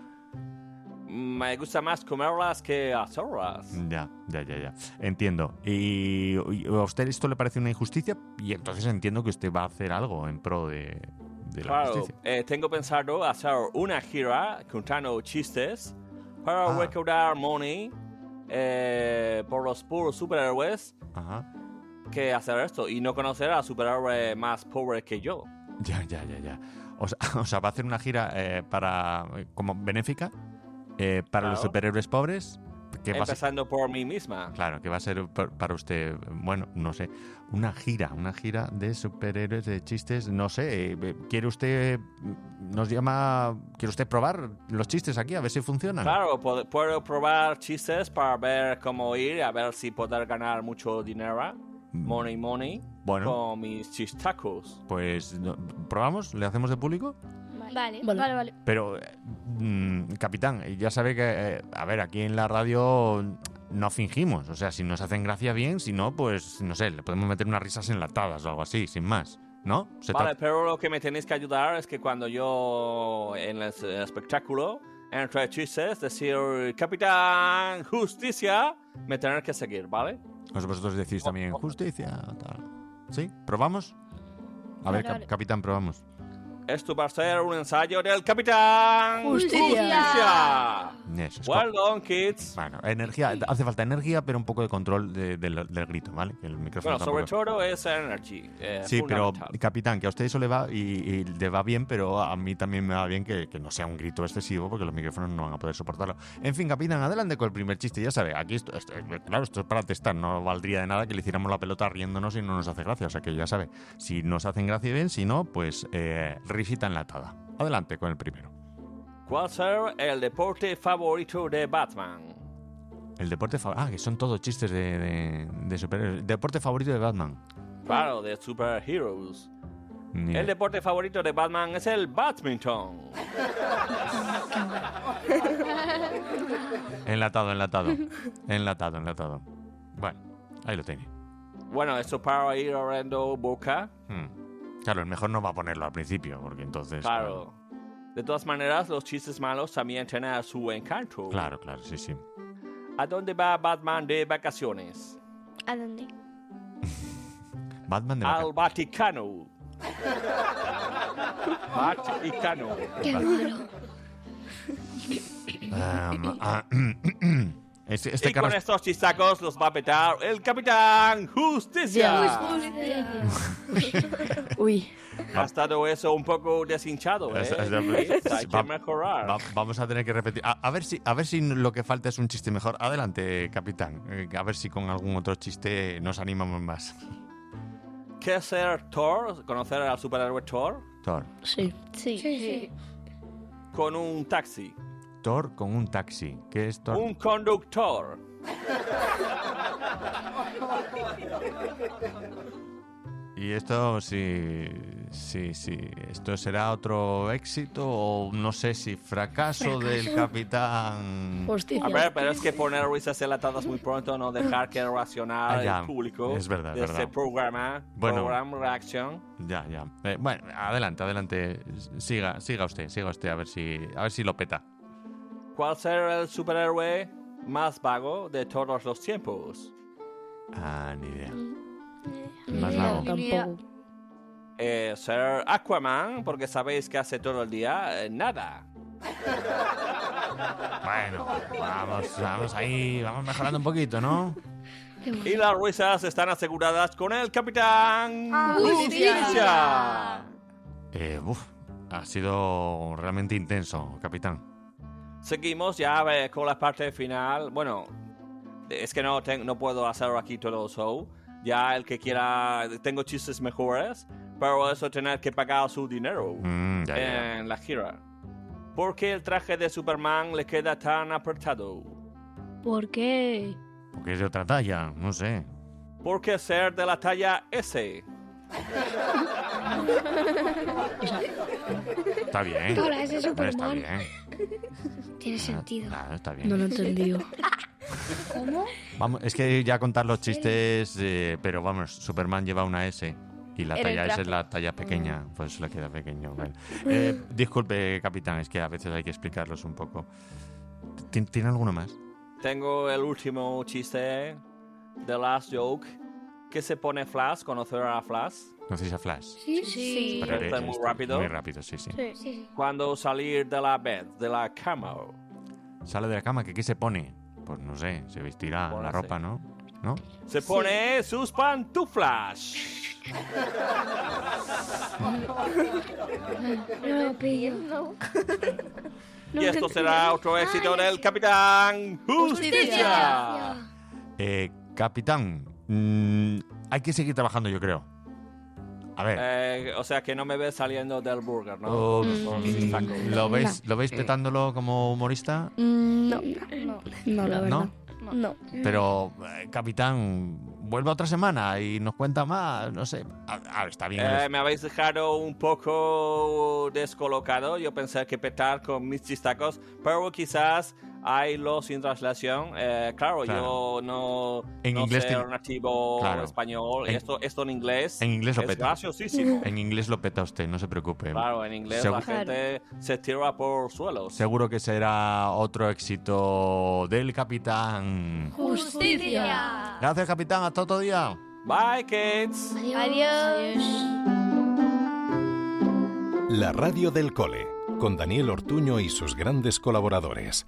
Me gusta más comerlas que hacerlas. Ya, ya, ya, ya. Entiendo. Y, y a usted esto le parece una injusticia y entonces entiendo que usted va a hacer algo en pro de, de la Claro, justicia. eh, tengo pensado hacer una gira contando chistes para Ah. recaudar money eh, por los puros superhéroes Ajá. que hacer esto y no conocer a superhéroe más pobre que yo. Ya, ya, ya, ya. O sea, o sea, va a hacer una gira eh, para como benéfica eh, para los Claro. superhéroes pobres. Que va a ser- Empezando por mí misma. Claro, que va a ser por- para usted, bueno, no sé, una gira, una gira de superhéroes, de chistes, no sé, eh, ¿quiere usted, nos llama, quiere usted probar los chistes aquí, a ver si funcionan? Claro, puedo, puedo probar chistes para ver cómo ir, a ver si poder ganar mucho dinero, money, money, Bueno. con mis chistacos. Pues, no- ¿probamos? ¿Le hacemos de público? Vale, vale, vale. Pero, eh, mm, capitán, ya sabe que, eh, a ver, aquí en la radio no fingimos, o sea, si nos hacen gracia bien, si no, pues, no sé, le podemos meter unas risas enlatadas o algo así, sin más, ¿no? Se Vale, trata- pero lo que me tenéis que ayudar es que cuando yo en el es- espectáculo, entre chistes, decir Capitán Justicia, me tenéis que seguir, ¿vale? Pues vosotros decís también justicia, tal. ¿Sí? ¿Probamos? A ver, Vale, cap- vale. capitán, probamos. Esto va a ser un ensayo del Capitán Justicia. Eso es. Well done, kids. Bueno, energía, hace falta energía, pero un poco de control de- del- del grito, ¿vale? Que el micrófono Bueno, sobre tampoco- todo es energy. eh, Sí, pero fundamental. capitán, que a usted eso le va y, y le va bien, pero a mí también me va bien que, que no sea un grito excesivo, porque los micrófonos no van a poder soportarlo. En fin, capitán, adelante con el primer chiste. Ya sabe, aquí esto, esto- claro, esto es para testar, no valdría de nada que le hiciéramos la pelota riéndonos y no nos hace gracia. O sea que ya sabe, si nos hacen gracia bien, si no, pues eh, risita enlatada. Adelante con el primero. ¿Cuál será el deporte favorito de Batman? El deporte favorito. Ah, que son todos chistes de, de, de superhéroes. Deporte favorito de Batman. Claro, de superheroes. Ni- El deporte favorito de Batman es el badminton. Enlatado, enlatado. Enlatado, enlatado. Bueno, ahí lo tiene. Bueno, eso para ir abriendo boca. Hmm. Claro, el mejor no va a ponerlo al principio, porque entonces... Claro. De todas maneras, los chistes malos también tienen su encanto. Claro, claro, sí, sí. ¿A dónde va Batman de vacaciones? ¿A dónde? Batman de Al Vaticano. Vaticano. Qué duro. Um, ah, este este y con Carlos- estos chistacos los va a petar el Capitán Justicia. Uy. Ha estado eso un poco deshinchado, ¿eh? Es- es de- Sí, hay que va- mejorar. va- vamos a tener que repetir. A, a ver si, a ver si lo que falta es un chiste mejor. Adelante, capitán. Eh, A ver si con algún otro chiste nos animamos más. ¿Qué es ser Thor? ¿Conocer al superhéroe Thor? Thor. Sí. Sí, sí. Con un taxi. Thor con un taxi. ¿Qué es Thor? Un conductor. Y esto, sí, sí, sí. ¿Esto será otro éxito o no sé si fracaso, del capitán? A ver, pero es que poner risas enlatadas muy pronto, no dejar que reaccionar Ah, ya. el público Es verdad, de es este verdad. programa, Bueno. programa reacción. Ya, ya. Eh, bueno, adelante, adelante. Siga, siga usted, siga usted a ver si, a ver si lo peta. ¿Cuál será el superhéroe más vago de todos los tiempos? Ah, ni idea. Ni Más idea, vago. tampoco. Eh, ser Aquaman, porque sabéis que hace todo el día eh, nada. Bueno, vamos, vamos ahí, vamos mejorando un poquito, ¿no? Y las risas están aseguradas con el Capitán Justicia. Eh, uf, ha sido realmente intenso, capitán. Seguimos ya eh, con la parte final. Bueno, es que no, ten- no puedo hacerlo aquí todo el show. Ya el que quiera, tengo chistes mejores, pero eso tener que pagar su dinero Mm, ya, ya. en la gira. ¿Por qué el traje de Superman le queda tan apretado? ¿Por qué? Porque es de otra talla, no sé. ¿Por qué ser de la talla S? Está bien. Hola, ese es Hombre, Está Superman. bien. Tiene sentido. Claro, está bien. No lo he entendido. ¿Cómo? Vamos, es que ya contar los chistes, eh, pero vamos, Superman lleva una S y la En el talla S traje. es la talla pequeña, pues le queda pequeño. Vale. Eh, disculpe, capitán, es que a veces hay que explicarlos un poco. ¿Tien- ¿Tiene alguno más? Tengo el último chiste, The Last Joke. ¿Qué se pone Flash? ¿Conocer a Flash? ¿Conocéis a Flash? Sí, sí. Pero Está eres- muy rápido. Muy rápido, sí, sí. Sí, sí. Cuando salir de la bed, de la cama. Sale de la cama, ¿que qué se pone? Pues no sé, se vestirá la Póngase. ropa, ¿no? ¿No? Se pone sus pantuflas. No lo pillo. Y esto será otro éxito del Capitán Justicia. Eh, capitán, mm, hay que seguir trabajando, yo creo. A ver. Eh, o sea que no me ves saliendo del burger, ¿no? Oh, Con mis mm, tacos. ¿Lo veis, ¿Lo veis petándolo como humorista? No, No. no, la verdad. ¿No? No. Pero, eh, capitán, vuelve otra semana y nos cuenta más, no sé. A, a ver, está bien. Eh, me habéis dejado un poco descolocado. Yo pensé que petar con mis chistacos, pero quizás hay lo sin translación. Eh, claro, Claro. yo no, En no inglés sé tiene- nativo Claro. español. En- esto, esto en inglés En inglés lo es peta. graciosísimo. En inglés lo peta usted, no se preocupe. Claro, en inglés Segu- la gente se tira por suelos. Seguro que será otro éxito del capitán. Justicia. Gracias, capitán. Hasta otro día. Bye, kids. Adiós. La radio del cole, con Daniel Ortuño y sus grandes colaboradores.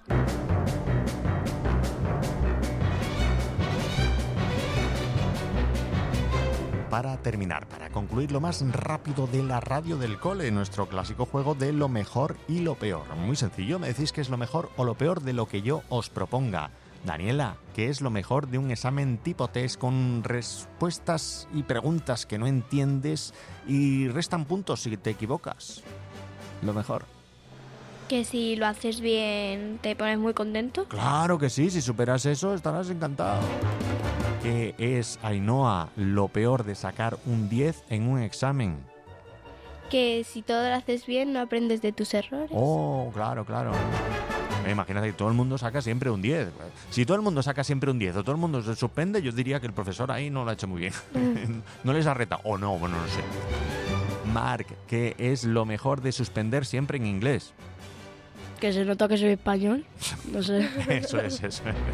Para terminar, para concluir lo más rápido de la radio del cole, nuestro clásico juego de lo mejor y lo peor. Muy sencillo, me decís qué es lo mejor o lo peor de lo que yo os proponga. Daniela, ¿qué es lo mejor de un examen tipo test con respuestas y preguntas que no entiendes y restan puntos si te equivocas? Lo mejor. Que si lo haces bien te pones muy contento. Claro que sí, si superas eso estarás encantado. ¿Qué es, Ainhoa, lo peor de sacar un diez en un examen? Que si todo lo haces bien no aprendes de tus errores. Oh, claro, claro. Imagínate que todo el mundo saca siempre un diez. Si todo el mundo saca siempre un diez o todo el mundo se suspende, yo diría que el profesor ahí no lo ha hecho muy bien. Mm. No les ha retado. O no, bueno, no sé. Marc, ¿qué es lo mejor de suspender siempre en inglés? Que se nota que soy español. No sé. Eso es, eso es.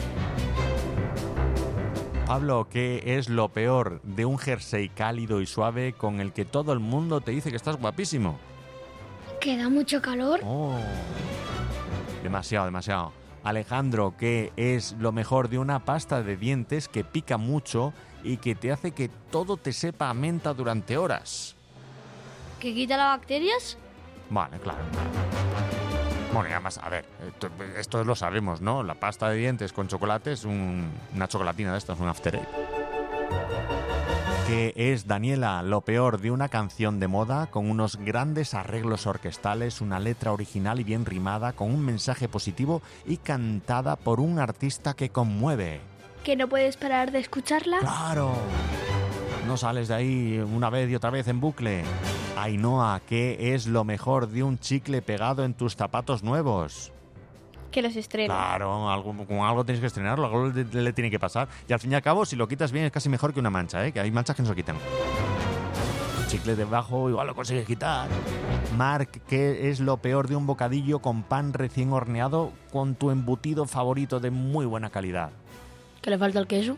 Pablo, ¿qué es lo peor de un jersey cálido y suave con el que todo el mundo te dice que estás guapísimo? Que da mucho calor. Oh. Demasiado, demasiado. Alejandro, ¿qué es lo mejor de una pasta de dientes que pica mucho y que te hace que todo te sepa a menta durante horas? ¿Que quita las bacterias? Vale, claro, claro. Bueno, y además, a ver, esto, esto lo sabemos, ¿no? La pasta de dientes con chocolate es un, una chocolatina de estas, un after eight. ¿Qué es, Daniela, lo peor de una canción de moda con unos grandes arreglos orquestales, una letra original y bien rimada, con un mensaje positivo y cantada por un artista que conmueve? ¿Que no puedes parar de escucharla? ¡Claro! No sales de ahí una vez y otra vez en bucle. Ainhoa, ¿qué es lo mejor de un chicle pegado en tus zapatos nuevos? Que los estreno. Claro, algo, con algo tienes que estrenarlo, algo le, le tiene que pasar. Y al fin y al cabo, si lo quitas bien, es casi mejor que una mancha, ¿eh? Que hay manchas que no se quitan. El chicle debajo igual lo consigues quitar. Marc, ¿qué es lo peor de un bocadillo con pan recién horneado con tu embutido favorito de muy buena calidad? ¿Que le falta el queso?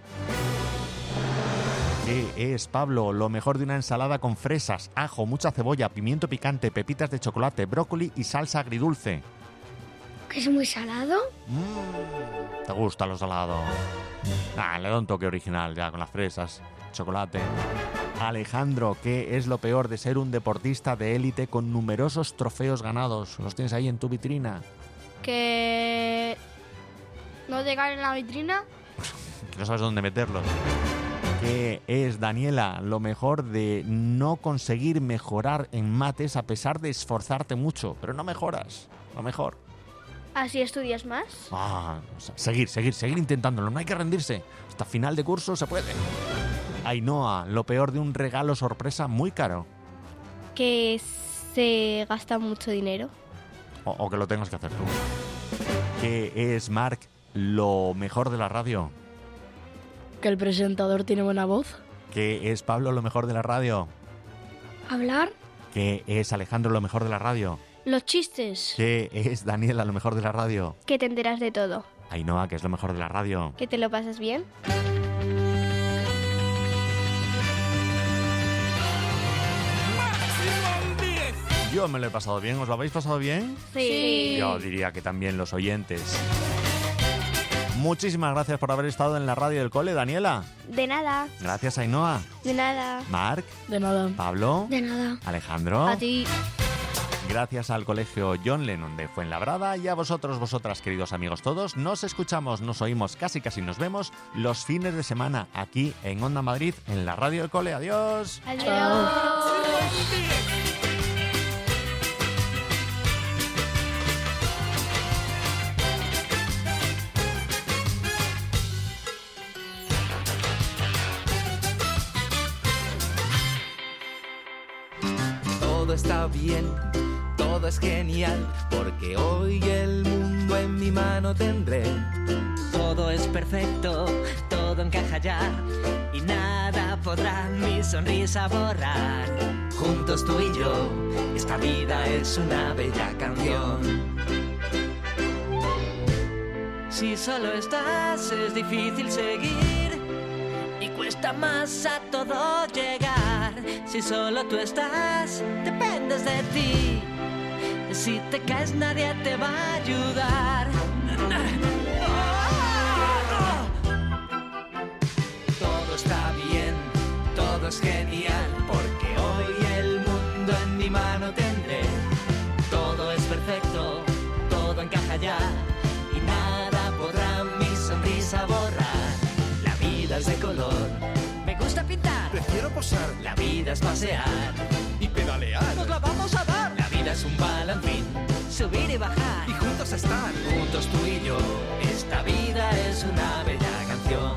¿Qué es, Pablo, lo mejor de una ensalada con fresas, ajo, mucha cebolla, pimiento picante, pepitas de chocolate, brócoli y salsa agridulce? ¿Que es muy salado? Mm, ¿te gusta lo salado? Ah, le da un toque original ya con las fresas, chocolate. Alejandro, ¿qué es lo peor de ser un deportista de élite con numerosos trofeos ganados? Los tienes ahí en tu vitrina. ¿Que no llegar en la vitrina? Que no sabes dónde meterlos. ¿Qué es, Daniela, lo mejor de no conseguir mejorar en mates a pesar de esforzarte mucho? Pero no mejoras, lo mejor. ¿Así estudias más? Ah, o sea, seguir, seguir, seguir intentándolo, no hay que rendirse. Hasta final de curso se puede. Ainhoa, lo peor de un regalo sorpresa muy caro. Que se gasta mucho dinero. O, o que lo tengas que hacer tú. ¿Qué es, Marc, lo mejor de la radio? Que el presentador tiene buena voz. ¿Qué es, Pablo, lo mejor de la radio? ¿Hablar? ¿Qué es, Alejandro, lo mejor de la radio? Los chistes. ¿Qué es, Daniela, lo mejor de la radio? Que te enteras de todo. Ainhoa, ¿qué es lo mejor de la radio? Que te lo pasas bien. Yo me lo he pasado bien, ¿os lo habéis pasado bien? Sí. Yo diría que también los oyentes. Muchísimas gracias por haber estado en la radio del cole, Daniela. De nada. Gracias, Ainhoa. De nada. Marc. De nada. Pablo. De nada. Alejandro. A ti. Gracias al Colegio John Lennon de Fuenlabrada y a vosotros, vosotras, queridos amigos todos. Nos escuchamos, nos oímos, casi casi nos vemos los fines de semana aquí en Onda Madrid, en la radio del cole. Adiós. Adiós. Chao. Todo está bien, todo es genial, porque hoy el mundo en mi mano tendré. Todo es perfecto, todo encaja ya, y nada podrá mi sonrisa borrar. Juntos tú y yo, esta vida es una bella canción. Si solo estás es difícil seguir, y cuesta más a todo llegar. Si solo tú estás, dependes de ti. Si te caes nadie te va a ayudar. Todo está bien, todo es genial, porque hoy el mundo en mi mano tendré. Todo es perfecto, todo encaja ya, y nada podrá mi sonrisa borrar. La vida es de color, me gusta pintar, prefiero posar. La vida es pasear y pedalear. Nos la vamos a dar. La vida es un balancín, subir y bajar, y juntos estar. Juntos tú y yo, esta vida es una bella canción.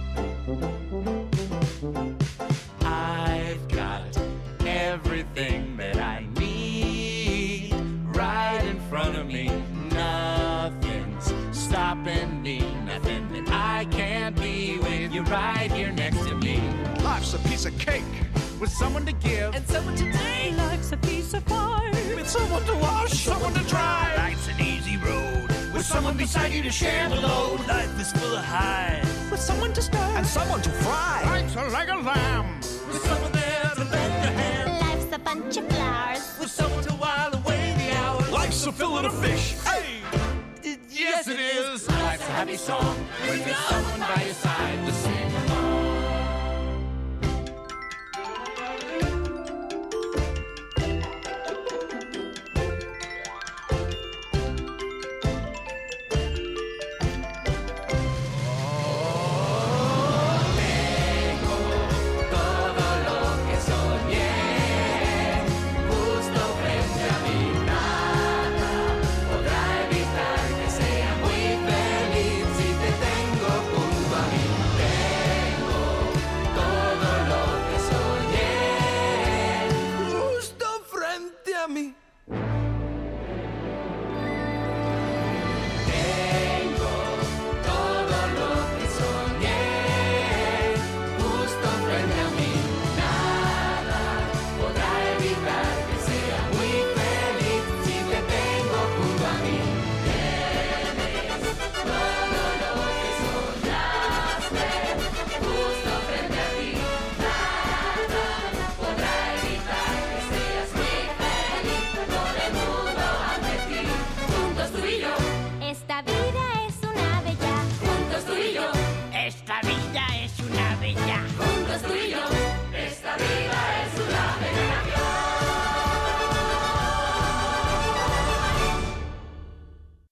I've got everything that I need right in front of me. Nothing's stopping me, nothing that I can't be with you right here next to me. Life's a piece of cake with someone to give and someone to take. Life's a piece of pie with someone to wash, someone to dry. Life's an easy road with someone beside you to share the load. Life is full of highs with someone to stir and someone to fry. Life's a leg of lamb with someone there to lend a hand. Life's a bunch of flowers with someone to while away the hours. Life's a fillet of fish. Hey, yes it is. Life's a happy song when there's someone by